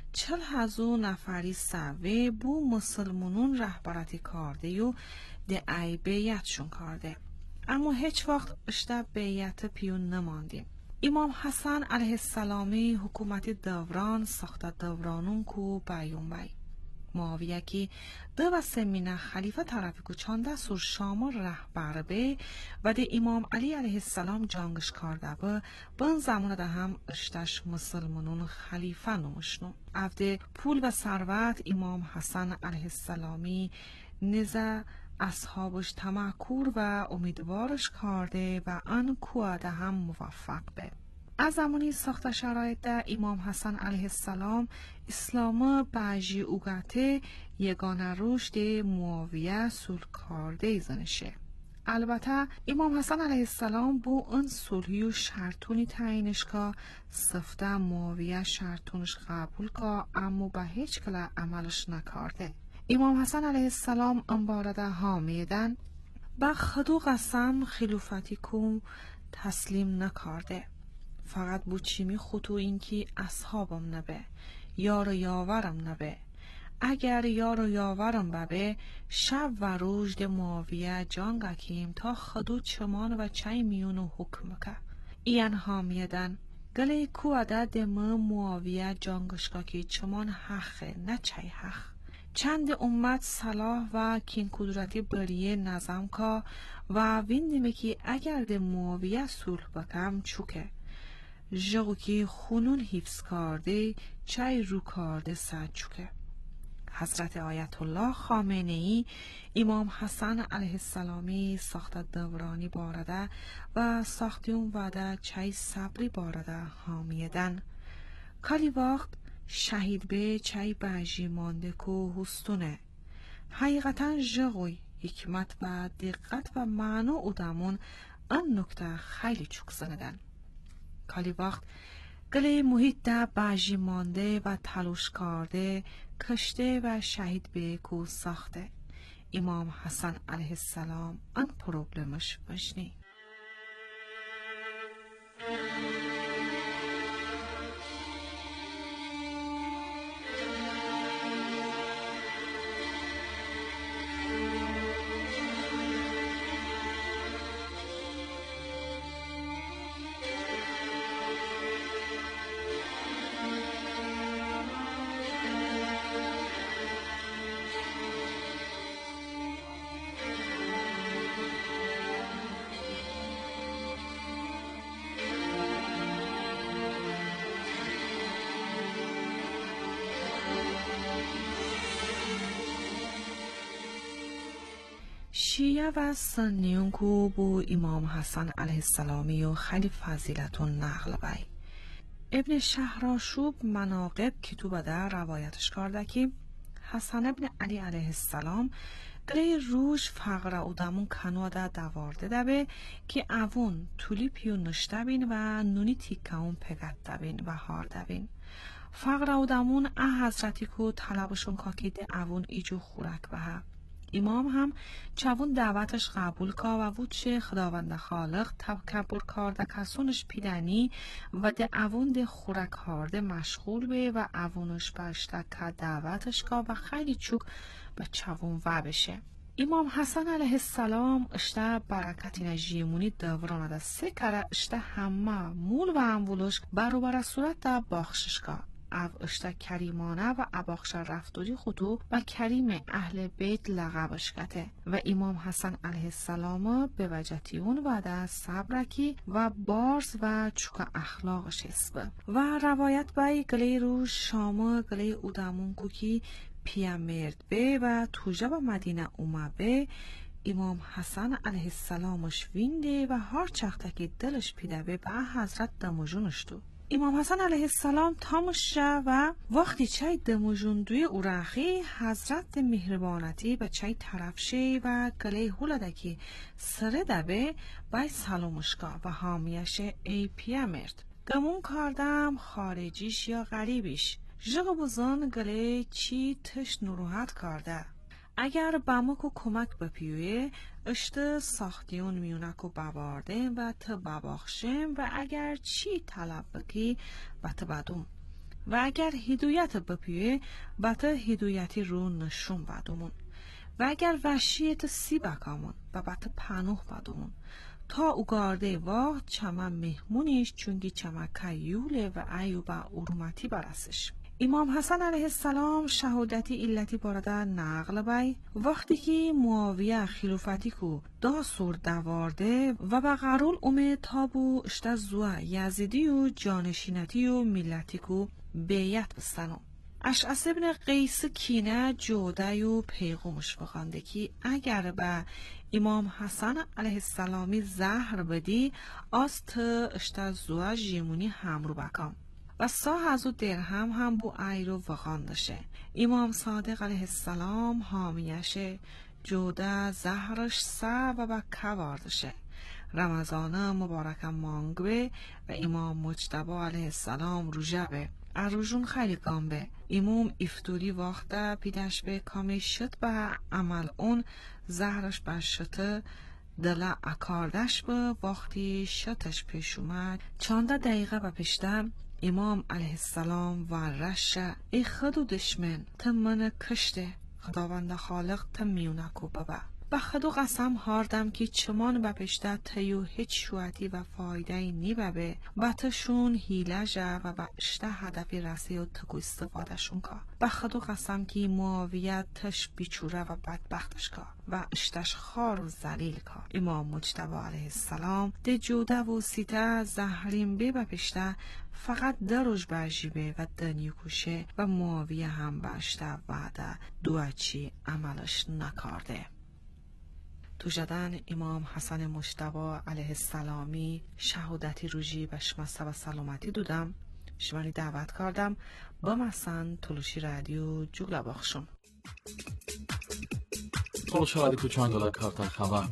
چل هزو نفری سوی بو مسلمونون رهبرتی کرده و ده ای بیعتشون کرده. اما هیچ وقت اشته بیعت پیون نماندیم. امام حسن علیه السلامی حکومت دوران ساخت دورانون کو بیون بی. معاویه که دو و سمینه خلیفه طرفی کو چانده سور شام رهبر به و ده امام علی علیه السلام جانگش کرده به بن زمان ده هم اشتش مسلمانون خلیفه نمشنو. افده پول و ثروت امام حسن علیه السلامی نزا اصحابش تمکور و امیدوارش کرده و آن کوه هم موفق به. از زمانی ساخت شرایط ده امام حسن علیه السلام اسلام بعجی اوگته یگانه رشد معاویه سول کرده زنشه. البته امام حسن علیه السلام بو اون صلحی و شرطونی تعیینش که سفته معاویه شرطونش قبول که اما به هیچ کله عملش نکرده. امام حسن علیه السلام انبارده حامیدن با خدو قسم خلافتی کم تسلیم نکرده. فقط بو چیمی خطو این که اصحابم نبه یار و یاورم نبه. اگر یار و یاورم ببه شب و روز ده معاویه جان گکیم تا خدو چمان و چای میونو حکم که این حامیدن گله کو عدد ده معاویه جانگشکا که چمان حقه نه چای حق. چند امت صلاح و کین کدرتی بریه نظم که و ویندیمه که اگر ده معاویه صلح بکم چوکه جغو که خونون حفظ کرده چای رو کرده سد چوکه. حضرت آیت الله خامنه ای امام حسن علیه السلامی ساخت دورانی بارده و ساختیون وعده چای صبری بارده حامیدن. کالی وقت شهید به چای بعجی مانده که هستونه. حقیقتا جغوی حکمت و دقت و معنی ادامون ان نکته خیلی چوک زندن. کالی وقت گله محیط ده بعجی مانده و تلاش کرده کشته و شهید به کو ساخته. امام حسن علیه السلام ان پروبلمش بشنی. شیعه و سنیون کو بو امام حسن علیه السلامی و خیلی فضیلتون نقل بای. ابن شهراشوب مناقب کتوبه در روایتش کرده که حسن ابن علی علیه السلام گره روش فقر ادامون کنواده دوارده دبه که اوون تولی پیو نشته بین و نونی تیکاون پگت دبین و هار دبین. فقر ادامون اه حضرتی کو طلبشون کاکیده اوون ایجو خورک بها. امام هم چوون دعوتش قبول که و وچه خداوند خالق تکبر کرده کسونش پیدنی و ده اوون ده خورک هارده مشغول به و اوونش باشته که دعوتش که و خیلی چوک به چوون و بشه. امام حسن علیه السلام اشته برکتی نجیمونی دورانه ده سه کره اشته همه مول و امولوش برو بر صورت ده باخشش که او اشته کریمانه و اباخش رفتوری خودو و کریم اهل بیت لقبش کته و امام حسن علیه السلام به وجتیون و ده صبرکی و بارز و چوک اخلاقش اسبه و روایت بای گلی رو شامه گلی اودامون کوکی پیم مرد به و توجه با مدینه اومه به امام حسن علیه السلامش وینده و هر چخته که دلش پیده به به حضرت دموجونش دو. امام حسن علیه السلام تامش و وقتی چای دموجون دوی اورخی حضرت مهربانتی به چای طرفشه و گله هولده که سره دبه بای سلامشگاه و حامیش ای پیه مرد. گمون کردم خارجیش یا غریبیش. جغ بزن گله چی تش نروحت کرده. اگر بامکو کمک بپیوه اشته ساختیون میونکو بباردیم و تا بباخشیم و اگر چی طلب بکی و تا بدوم و اگر هدایت بپیه بتا هدایتی رو نشون بدومون و اگر وشیت سی بکامون و بتا پنوه بدومون تا اوگارده و چما مهمونیش چونگی چما کیوله و ایوبا ارومتی برسش. امام حسن علیه السلام شهادتی ایلتی بارده نقل بای وقتی که معاویه خلافتی کو دا سور دوارده و به قرول اومه تابو اشتا زوا یزیدی و جانشینتی و ملتی کو بیعت بستنو. اشعث ابن قیس کینه جوده و پیغمش بخانده که اگر به امام حسن علیه السلامی زهر بدی است اشتا زوا جیمونی همرو بکام و سا هزو درهم هم بو ایرو وخاندشه. امام صادق علیه السلام حامیشه جوده زهرش سا و با کواردشه. رمضان مبارک مانگوه و امام مجتبی علیه السلام روژه اروژون خیلی کام به امام افتوری وقتا پیدش به کامی شد به عمل اون زهرش به شده دل اکاردش به وقتی شتش پیش اومد چانده دقیقه و پیشتر امام علیه السلام و رشه ای خدو دشمن تمن کشته خداوند خالق تمیونکو ببا به خدو قسم هاردم که چمان به پشته تیو هیچ شویتی و فایده نی ببه باتشون هیله جا و به اشته هدفی رسی و تکو استفاده شون که به خدو قسم که معاویت تش بیچوره و بدبختش که و اشتش خار و زلیل که امام مجتبی علیه السلام ده جوده و سیته زهرین بی به پشته فقط دروش برجیبه و دنیو کشه و معاویه هم باشته وعده دوچی عملش نکارده. تو جدن امام حسن مجتبی علیه السلامی شهادتی روژی و شمسته و سلامتی دودم شمانی دعوت کردم با مسن تلوشی رادیو جوگلا باخشون تلوشی رادیو کوچانگلا کارتر خبر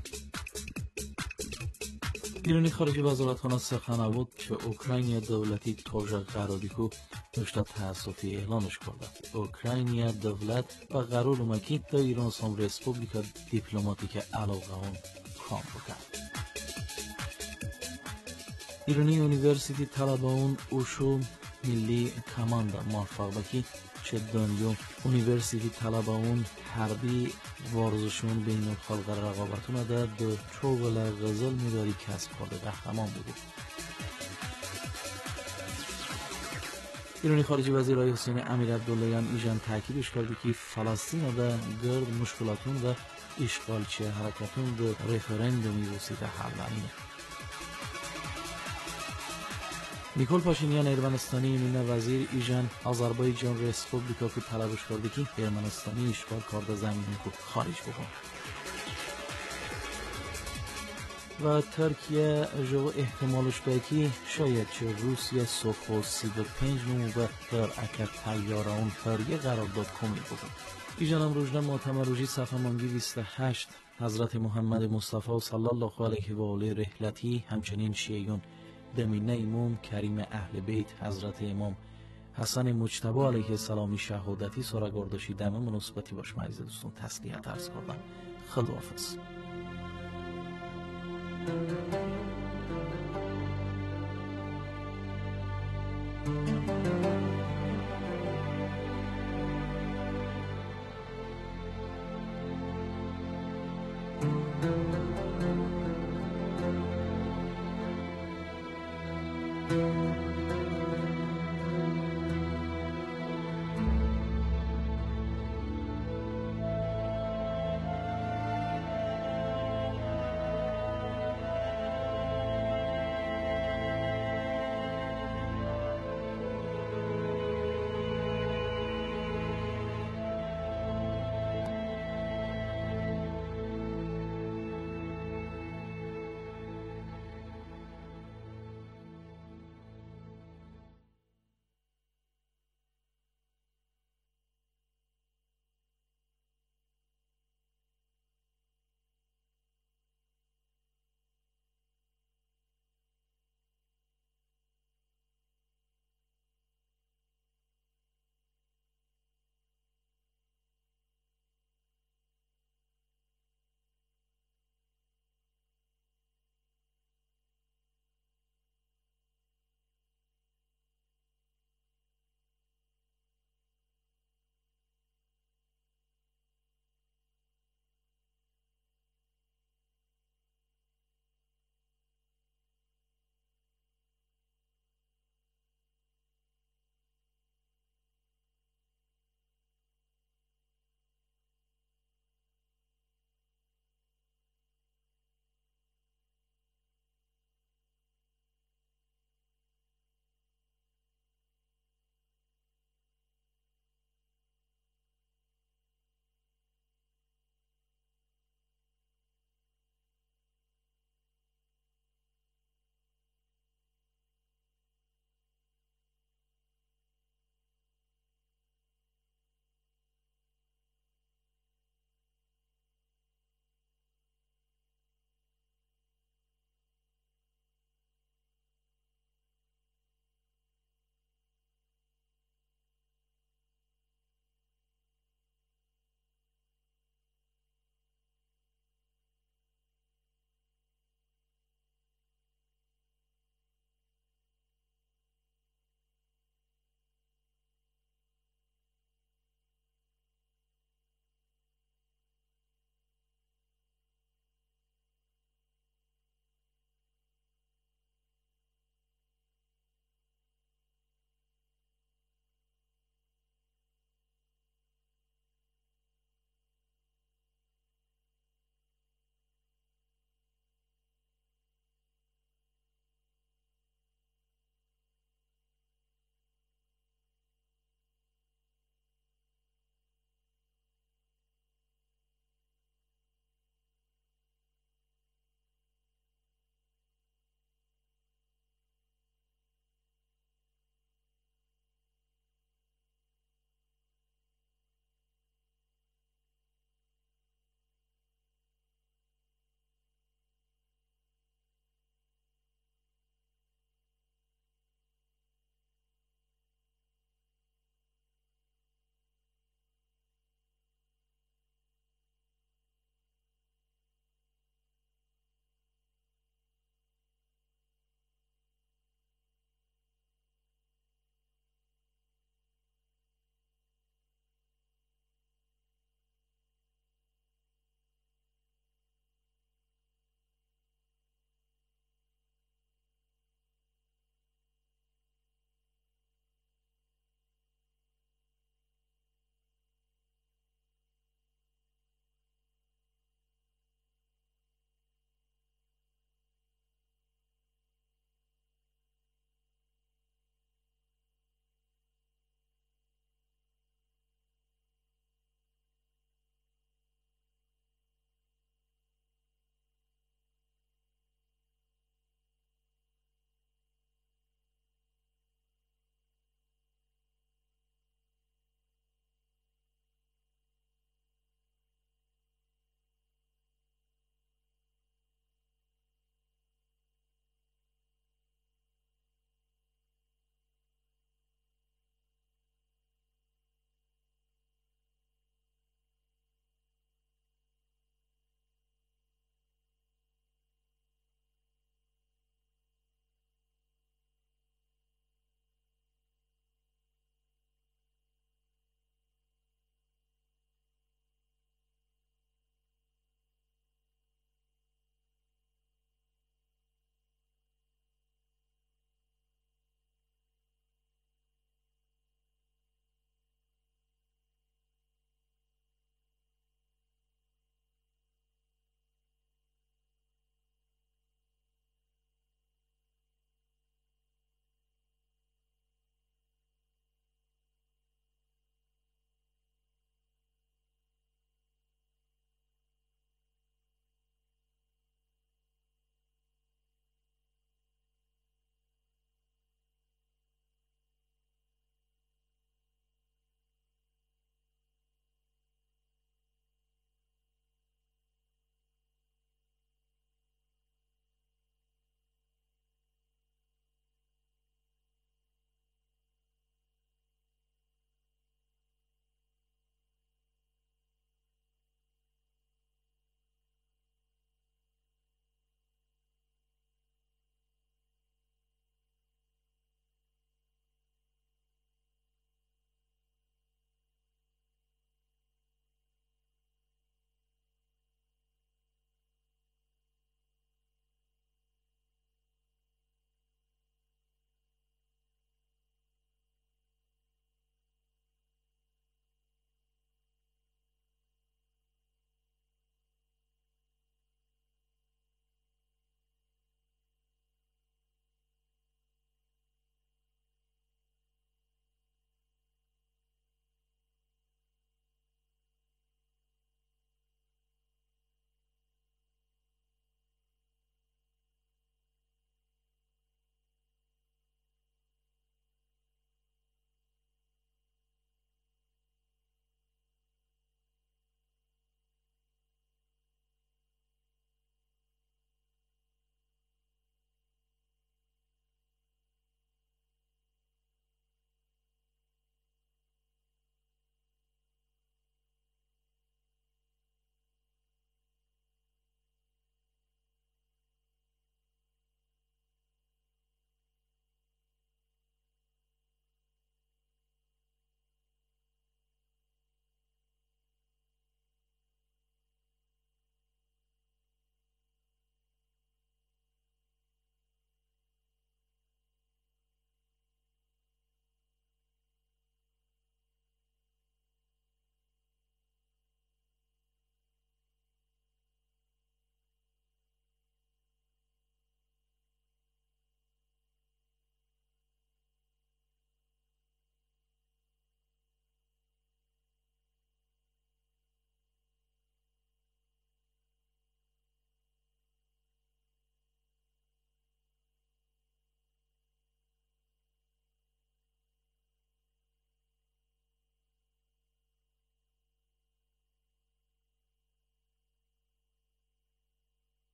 ایرانی خارجی وزارت خانه سخنه بود که اوکراینیا دولتی توجه قراری کو نشته تأسفی اعلانش کرده. اوکراینیا دولت و قرار اومکی در ایران سام ریسپوبلیکا دیپلماتیک علاقه اون کام بکرد. ایرانی یونیورسیتی طلبان اوشو ملی کماندا موفق بکی چه دنیا یونیورسیتی طلبان حربی ورزشون بین الخلق رقابتون در دو چوبل غزل مداری کسب کرده قهرمان بوده. ایرانی خارجی وزیر آقای حسین امیر عبداللهیان ایجان تاکیدش کرده که فلسطین در گرد مشکلاتون و اشغالچی حرکتون در رفرندومی وسیط حل نمینه. نیکول پاشینیان ارمنستانی اینه وزیر ایجان آذربایجان ریسپوبلیکا کو طلبش کرده که ارمنستانی اشغال کرده زمینی کو خارج بکن. و ترکیه جو احتمالش بکی شاید چه روسیه سوخو سی و پنج نموبه در اکر تیاره اون فریه قرارداد کمی بکن. ایجانم روژنه معتمر روژی صفحه مانگی بیست و هشت حضرت محمد مصطفی صلی الله علیه و آله رحلتی همچنین شیعیون دمینه امام کریم اهل بیت حضرت امام حسن مجتبی علیه السلامی شهادتی سرگردشی دم مناسبتی باش مریض دوستون تسلیت عرض کردم. خداحافظ.